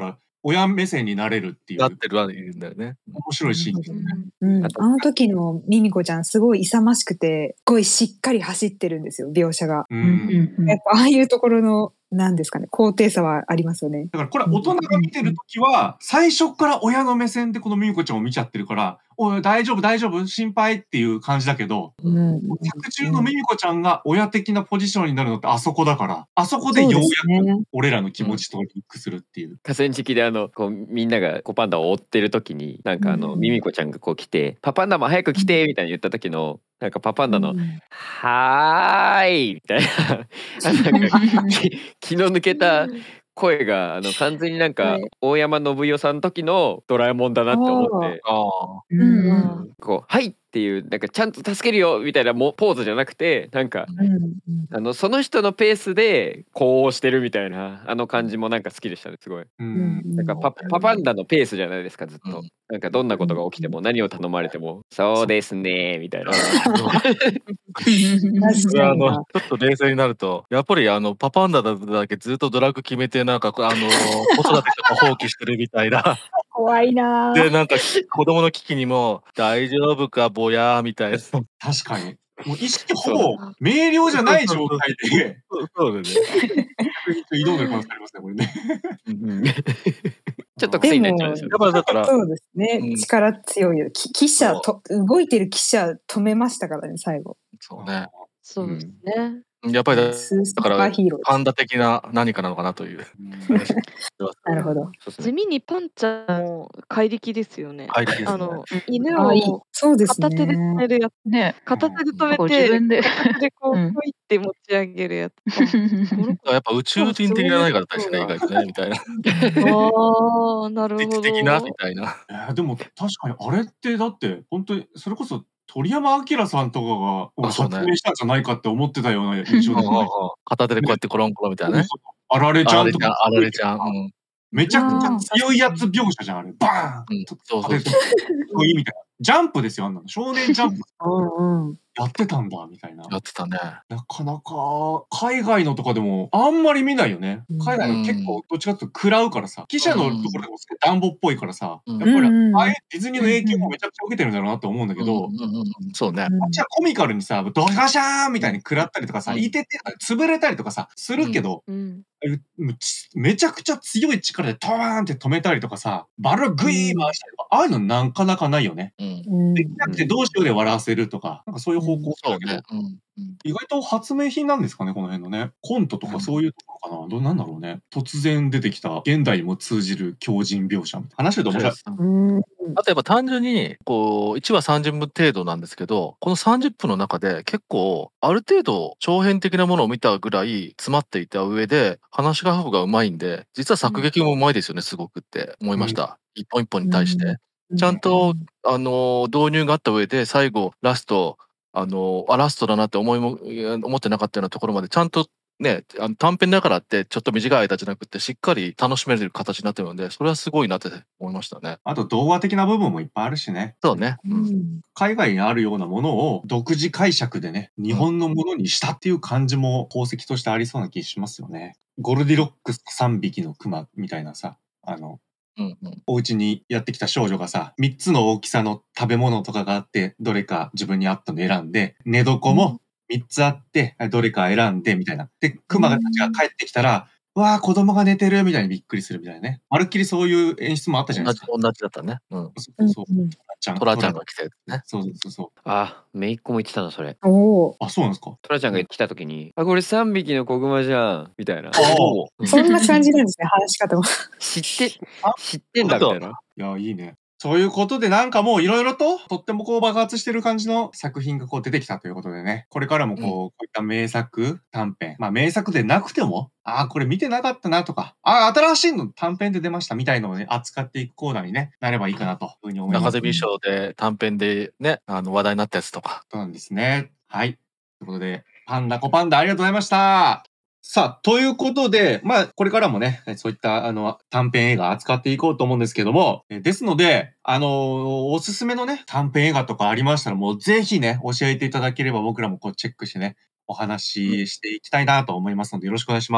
親目線になれるっていう。 なってるわけんだよね。 面白いシーンですよね。 うん、あの時のミミコちゃんすごい勇ましくて、すごいしっかり走ってるんですよ、描写が。 ううんん。 うんやっぱああいうところの、なんですかね、高低差はありますよね。 だからこれは大人が見てるときは、最初から親の目線でこのミミコちゃんを見ちゃってるから、おい、大丈夫、大丈夫、心配っていう感じだけど、 うん作中のミミコちゃんが親的なポジションになるのってあそこだから、あそこでようやそうですね。 く俺らの気持ちとリンクするっていう。 河川敷であのこうみんながこうパンダを追ってる時になんかあのうんミミコちゃんがこう来て「パパンダも早く来て」みたいに言った時のなんかパパンダのうん 「はーい」みたいなあなんかき気の抜けた声があの完全になんかはい大山信代さんの時のドラえもんだなって思ってああ。 うんうんうんこう「はい」っていうなんかちゃんと助けるよみたいなもポーズじゃなくてなんかうんあのその人のペースでこうしてるみたいなあの感じもなんか好きでしたねすごい。 ううんん。 なんかパパパンダのペースじゃないですかずっと、 うんなんかどんなことが起きても何を頼まれても「そうですね」みたいな確それあの、 かにな。 ちょっと冷静になると、やっぱりあの、パパンダだけずっとドラッグ決めて、なんか、あの、子育てとか放棄してるみたいな。 怖いなで、なんか、子供の危機にも、大丈夫か、ぼやーみたいな。そう確かに。もう意識ほぼ明瞭じゃない状態で、 そうだね。 挑んでる可能性ありますね、これね。 うんちょっと癖になっちゃうんですよね。 やっぱりだから、 そうですね。 うん力強いよ。き汽車そと、動いてる汽車止めましたからね、最後。 そうね。 そうですね。 やっぱりだ、 スーだからパーヒーローですパンダ的な何かなのかなという。 なるほど。 そうですね地味にパンちゃんも怪力ですよね。 怪力ですねあの犬あ、いいを。 そうです片手で止ね。 めるやつ。 ね片手で止めこう自て、 分で片手でこう、 うんポイって持ち上げるやつ。あこの子やっぱ宇宙人的な何かだったりしてね、意外とね、みたいな。 ああ、なるほ実的な、みど。 たいな。 えーでも確かにあれってだって本当にそれこそ鳥山明さんとかがあそうね発明したんじゃないかって思ってたような印象ですね。 片手でこうやってコロンコロンみたいなね。 あられちあられちゃん、 ゃんとかあられちゃん。うん。 めちゃくちゃ強いやつ描写じゃんあれ。バーンうんとそうそうそう当てて強いみたいな。ジャンプですよあんなの。少年ジャンプうんうん。 やってたんだみたいな。 やってたね。 なかなか海外のとかでもあんまり見ないよね。 うん海外の結構どっちかっていうと食らうからさ。記者のところでもすごい暖房っぽいからさ。 うんやっぱりうんああいうディズニーの影響もめちゃくちゃ受けてるんだろうなと思うんだけど、 うんうんうんうんそうね。 あっちはコミカルにさ、ドガシャーンみたいに食らったりとかさ、 うんいてて、潰れたりとかさ、するけど、 うん。 うもうちめちゃくちゃ強い力でトワーンって止めたりとかさ、バルーングイーン回したりとか、ああいうのなかなかないよね。 うん。 うんできなくてどうしようで笑わせるとか、なんかそういう方向だけど、 そうね。うんうん意外と発明品なんですかね、この辺のね。コントとかそういうところかな。どうなんだろうね。突然出てきた現代にも通じる強靭描写みたいな。話してると面白い。 うん。 あとやっぱ単純に、こう、いちわさんじゅっぷん程度なんですけど、このさんじゅっぷんの中で結構、ある程度長編的なものを見たぐらい詰まっていた上で、話し家がうまいんで、実は作劇もうまいですよね、すごくって思いました。一本一本に対して。ちゃんと、あの、導入があった上で、最後、ラスト、あの、あ、ラストだなって思いも、いや思ってなかったようなところまで、ちゃんとね、あの短編だからって、ちょっと短い間じゃなくて、しっかり楽しめる形になってるので、それはすごいなって思いましたね。 あと動画的な部分もいっぱいあるしね。 そうね。 ううん。 ん。 海外にあるようなものを独自解釈でね、日本のものにしたっていう感じも功績としてありそうな気しますよね。ゴルディロックスさんびきのクマみたいなさ、あの、 うんうん。 お家にやってきた少女がさ、みっつの大きさの食べ物とかがあって、どれか自分に合ったの選んで、寝床もみっつあって、どれか選んで、みたいな。で、クマたちが帰ってきたら、わあ、子供が寝てるみたいにびっくりするみたいなね。まるっきりそういう演出もあったじゃな同じ、 いですか。 同じだったね。うん。 そうそう。 うんトラちゃん。 トラちゃんが来てね。 そうそうそう。 あめいっ子も言ってたなそれおお。 あ、そうなんですか。 トラちゃんが来た時に「あこれさんびきの子グマじゃん」みたいなおお。 そんな感じなんですね、話し方も。 知って知ってんだみたいないや、いいね。そういうことでなんかもういろいろと、とってもこう爆発してる感じの作品がこう出てきたということでね。これからもこう、 うんこういった名作短編。まあ名作でなくても、ああ、これ見てなかったなとか、ああ、新しいの短編で出ましたみたいのをね、扱っていくコーナーにね、なればいいかなというふうに思います。 中デビ賞で短編でね、あの話題になったやつとか。 そうなんですね。はい。ということで、パンダコパンダありがとうございました。さあ、ということで、まあ、これからもね、そういった、あの、短編映画扱っていこうと思うんですけども、えですので、あの、おすすめのね、短編映画とかありましたら、もうぜひね、教えていただければ僕らもこうチェックしてね、お話ししていきたいなと思いますので、よろしくお願いします。という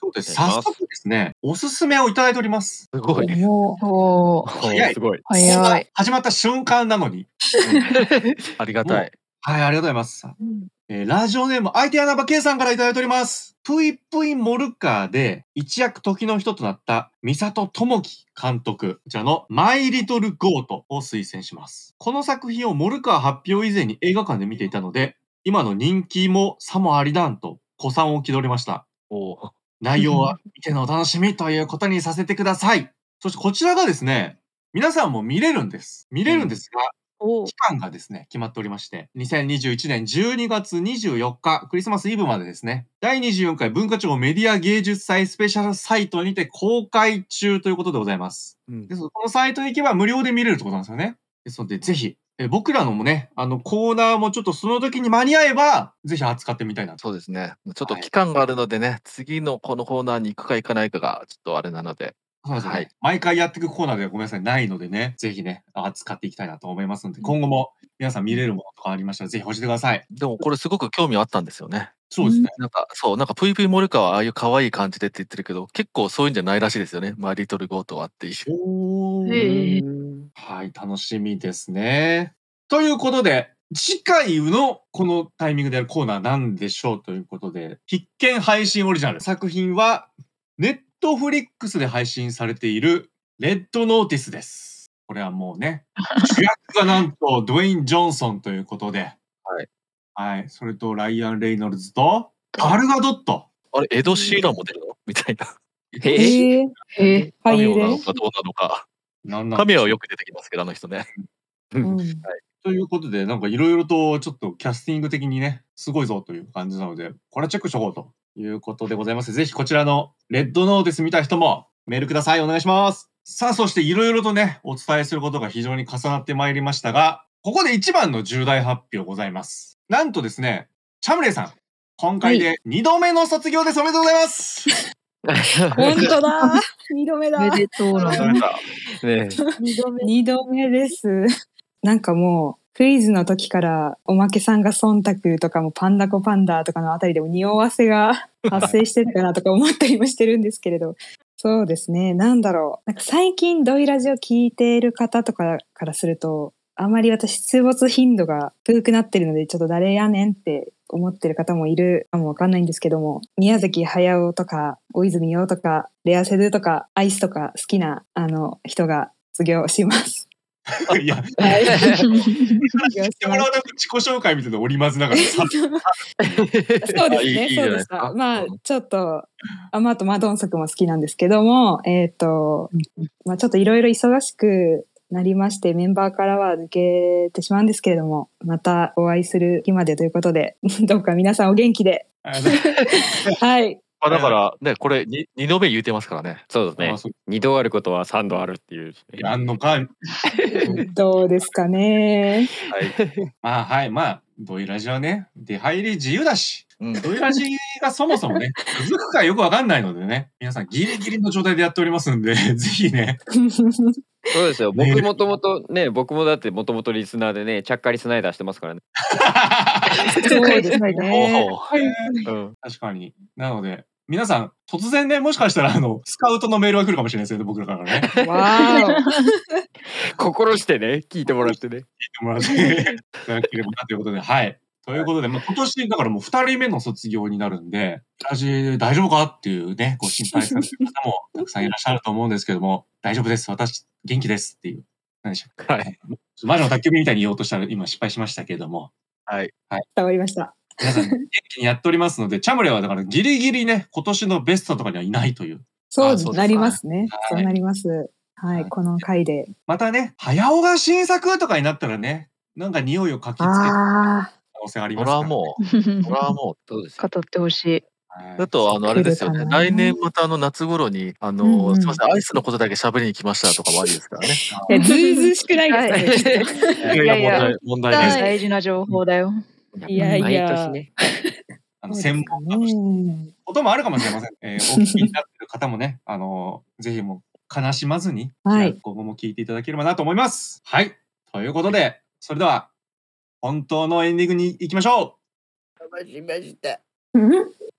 で早速ですね、おすすめをいただいております。 すごい。 おーおー、 早い。 すごい。 早いこんな始まった瞬間なのに。 ありがたい。 はい、ありがとうございます。えーラジオネーム、相手穴場 K さんからいただいております。ぷいぷいモルカーで一躍時の人となった三里智樹監督、こちらのマイリトルゴートを推薦します。この作品をモルカー発表以前に映画館で見ていたので、今の人気もさもありだんと古参を気取りました。 おー内容は見てのお楽しみということにさせてください。そしてこちらがですね、皆さんも見れるんです。見れるんですが、 お期間がですね、決まっておりまして、にせんにじゅういちねんじゅうにがつにじゅうよっか、クリスマスイブまでですね、だいにじゅうよんかい文化庁メディア芸術祭スペシャルサイトにて公開中ということでございます。 うんですのでこのサイトに行けば無料で見れるってことなんですよね。ですので、ぜひ、え僕らのもね、あの、コーナーもちょっとその時に間に合えば、ぜひ扱ってみたいなと。 そうですね。ちょっと期間があるのでね、次のこのコーナーに行くか行かないかがちょっとあれなので。 そうですね。 はい毎回やっていくコーナーではごめんなさい、ないのでね、ぜひね、扱っていきたいなと思いますので、今後も皆さん見れるものとかありましたら、ぜひ教えてください。 でもこれすごく興味あったんですよね。 そうですね。 なんか、そう、なんか ブイブイ モルカはああいう可愛い感じでって言ってるけど、結構そういうんじゃないらしいですよね。マイリトルゴートはっていう。 おー。 へえ。 はい、楽しみですね。ということで、次回のこのタイミングでやるコーナーなんでしょうということで、必見配信オリジナル作品は、ネットフリックスで配信されているレッドノーティスです。これはもうね、主役がなんとドウェイン・ジョンソンということで、 はい。 はい、それとライアン・レイノルズとガルガドット。 あれ、エド・シーランも出るのみたいな。 へえ。 えー、 へえ。 俳優カメオなのでかどうなのか。 なんなんカメオはよく出てきますけど、あの人ね。 うんということで、なんかいろいろとちょっとキャスティング的にね、すごいぞという感じなので、これはチェックしとこうということでございます。ぜひこちらのレッドノーティス見た人もメールください。お願いします。さあ、そしていろいろとね、お伝えすることが非常に重なってまいりましたが、ここで一番の重大発表ございます。なんとですね、チャムレイさん、今回でにどめの卒業です。おめでとうございます。 本当だ。二度目だ。 めでとうなの。 ダメだ。 ね二度目。二度目です。なんかもう、クイズの時からおまけさんが忖度とかもパンダコパンダとかのあたりでも匂わせが発生してるかなとか思ったりもしてるんですけれど。そうですね。なんだろう。なんか最近ドイラジを聞いている方とかからすると、あまり私出没頻度が低くなってるので、ちょっと誰やねんって思ってる方もいるかもわかんないんですけども、宮崎駿とか大泉洋とかレアセドゥとかアイスとか好きなあの人が卒業します。 いや、 はい。 知ってもらうために自己紹介みたいなの織り交ぜながらさそうですね、 いいいいじゃそうでしないですかた。まあうん、 ちょっと、あまあ、あとマドンソクも好きなんですけども、えっ、と、まあ、ちょっといろいろ忙しくなりまして、メンバーからは抜けてしまうんですけれども、またお会いする日までということで、どうか皆さんお元気で。はい。 まあだからね、これににどめ言うてますからね。 そうですねあそう。 二度あることは三度あるっていう。 やんのか。 どうですかね。 はい。 まあはい、まあ、ドイラジはね、出入り自由だし、 うん。 ドイラジがそもそもね、続くかよくわかんないのでね、皆さんギリギリの状態でやっておりますんで、ぜひね。 そうですよ。 ね僕もともとね、僕もだってもともとリスナーでね、ちゃっかりスナイダーしてますからね。 そうですね。 おーうん。 確かに。なので、皆さん、突然ね、もしかしたら、あの、スカウトのメールが来るかもしれないですよね、僕らからね。聞いてわ心してね、聞いてもらってね。 もらっていただければなということで、はい。ということで、まあ、今年、だからもう二人目の卒業になるんで、私、大丈夫かっていうね、ご心配されてる方もたくさんいらっしゃると思うんですけども、大丈夫です。私、元気ですっていう。何でしょうか。 はい。 魔女の宅急便みたいに言おうとしたら、今失敗しましたけれども、 はい。 ー、伝わりました。 皆さん、元気にやっておりますので、チャムレはだからギリギリね、今年のベストとかにはいないという。 そうあそうですなりますね。 はいそうなります。ははいい、この回で。 またね、早尾が新作とかになったらね、なんか匂いをかきつけるあ可能性がありそますから、ね。 れはもう、それはもそうです語ってほしい。 はいう。あと、あの、あれですよね。 来るかな来年またあの夏頃に、あうんの、 うんすみません、アイスのことだけ喋りに来ましたとかもありですからね。 あ。いや、ずうずうしくないですかね。 いやいや、 いやいや問題、問題ないです。 大事な情報だよ。 いやいや毎年ね。 あの、 そう専ですか門家としてね。 こともあるかもしれません。えー、お聞きになっている方もね、あのーぜひもう悲しまずに、 はい今後も聞いていただければなと思います。はい。ということで、それでは、本当のエンディングに行きましょう。 しました。 うんん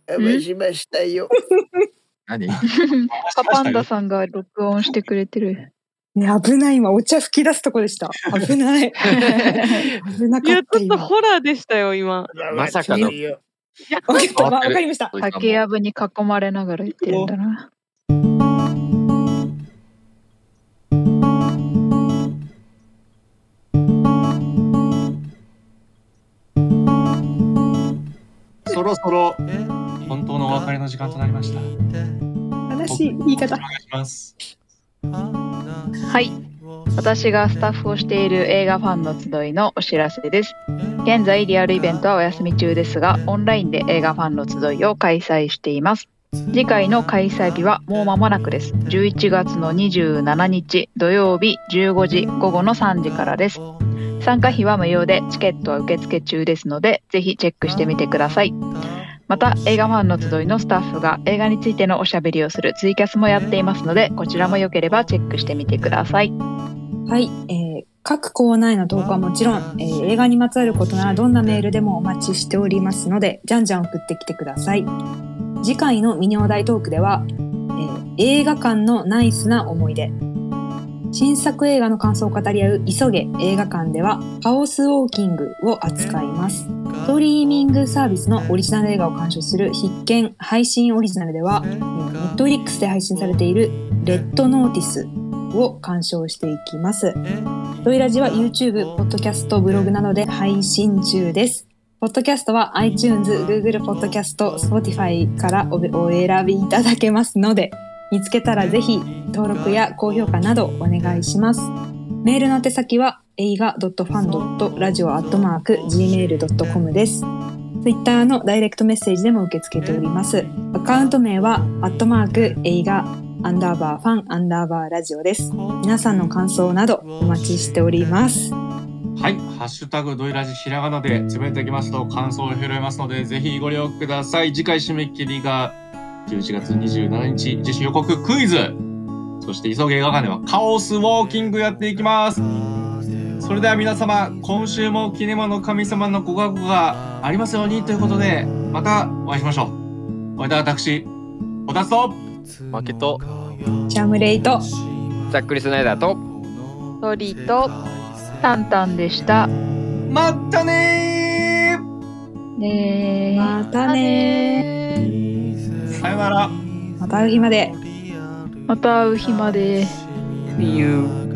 騙しましたよ。 何パパンダさんが録音してくれてる。 ね、危ない。今、お茶吹き出すとこでした。危ない。危なかいや、 った、 ちょっと今。 ホラーでしたよ、今。 まさかのわってるよ。 わかった、わかりました。 竹やぶに囲まれながら言ってるんだな。 そろそろ本当のお別れの時間となりました。 悲しい言い方。 お願いします。 はい。私がスタッフをしている映画ファンの集いのお知らせです。現在リアルイベントはお休み中ですが、オンラインで映画ファンの集いを開催しています。次回の開催日はもう間もなくです。じゅういちがつのにじゅうしちにち土曜日じゅうごじ午後のさんじからです。参加費は無料でチケットは受付中ですので、ぜひチェックしてみてください。また映画ファンの集いのスタッフが映画についてのおしゃべりをするツイキャスもやっていますので、こちらもよければチェックしてみてください。 はい、えー、各コーナーへの投稿はもちろん、えー、映画にまつわることならどんなメールでもお待ちしておりますので、じゃんじゃん送ってきてください。次回のミニお題トークでは、えー、映画館のナイスな思い出、新作映画の感想を語り合う急げ映画館ではカオスウォーキングを扱います。ストリーミングサービスのオリジナル映画を鑑賞する必見配信オリジナルでは、えー、ネットフリックスで配信されているレッドノーティスを鑑賞していきます。ドイラジは YouTube、ポッドキャスト、ブログなどで配信中です。ポッドキャストは iTunes、Google ポッドキャスト、Spotify からお選びいただけますので、見つけたらぜひ登録や高評価などお願いします。メールの宛先は映画 ドットファン ドットラジオ アットマーク ジーメール ドットコム です。Twitter のダイレクトメッセージでも受け付けております。アカウント名はアットマーク映画アンダーバーファンアンダーバーラジオです。皆さんの感想などお待ちしております。 はい、ハッシュタグドイラジひらがなでつぶやいていきますと感想を拾いますので、ぜひご利用ください。次回締め切りがじゅういちがつにじゅうしちにち、自主予告クイズ、そして急げ映画館ではカオスウォーキングやっていきます。それでは皆様、今週もキネマの神様のご加護がありますようにということで、またお会いしましょう。お相手は私、おたつとマケとシャムレイとざっくりスナイダーとトリとタンタンでした。 またねーねーまたねー。 さよなら。 また会う日まで。 また会う日まで。 See you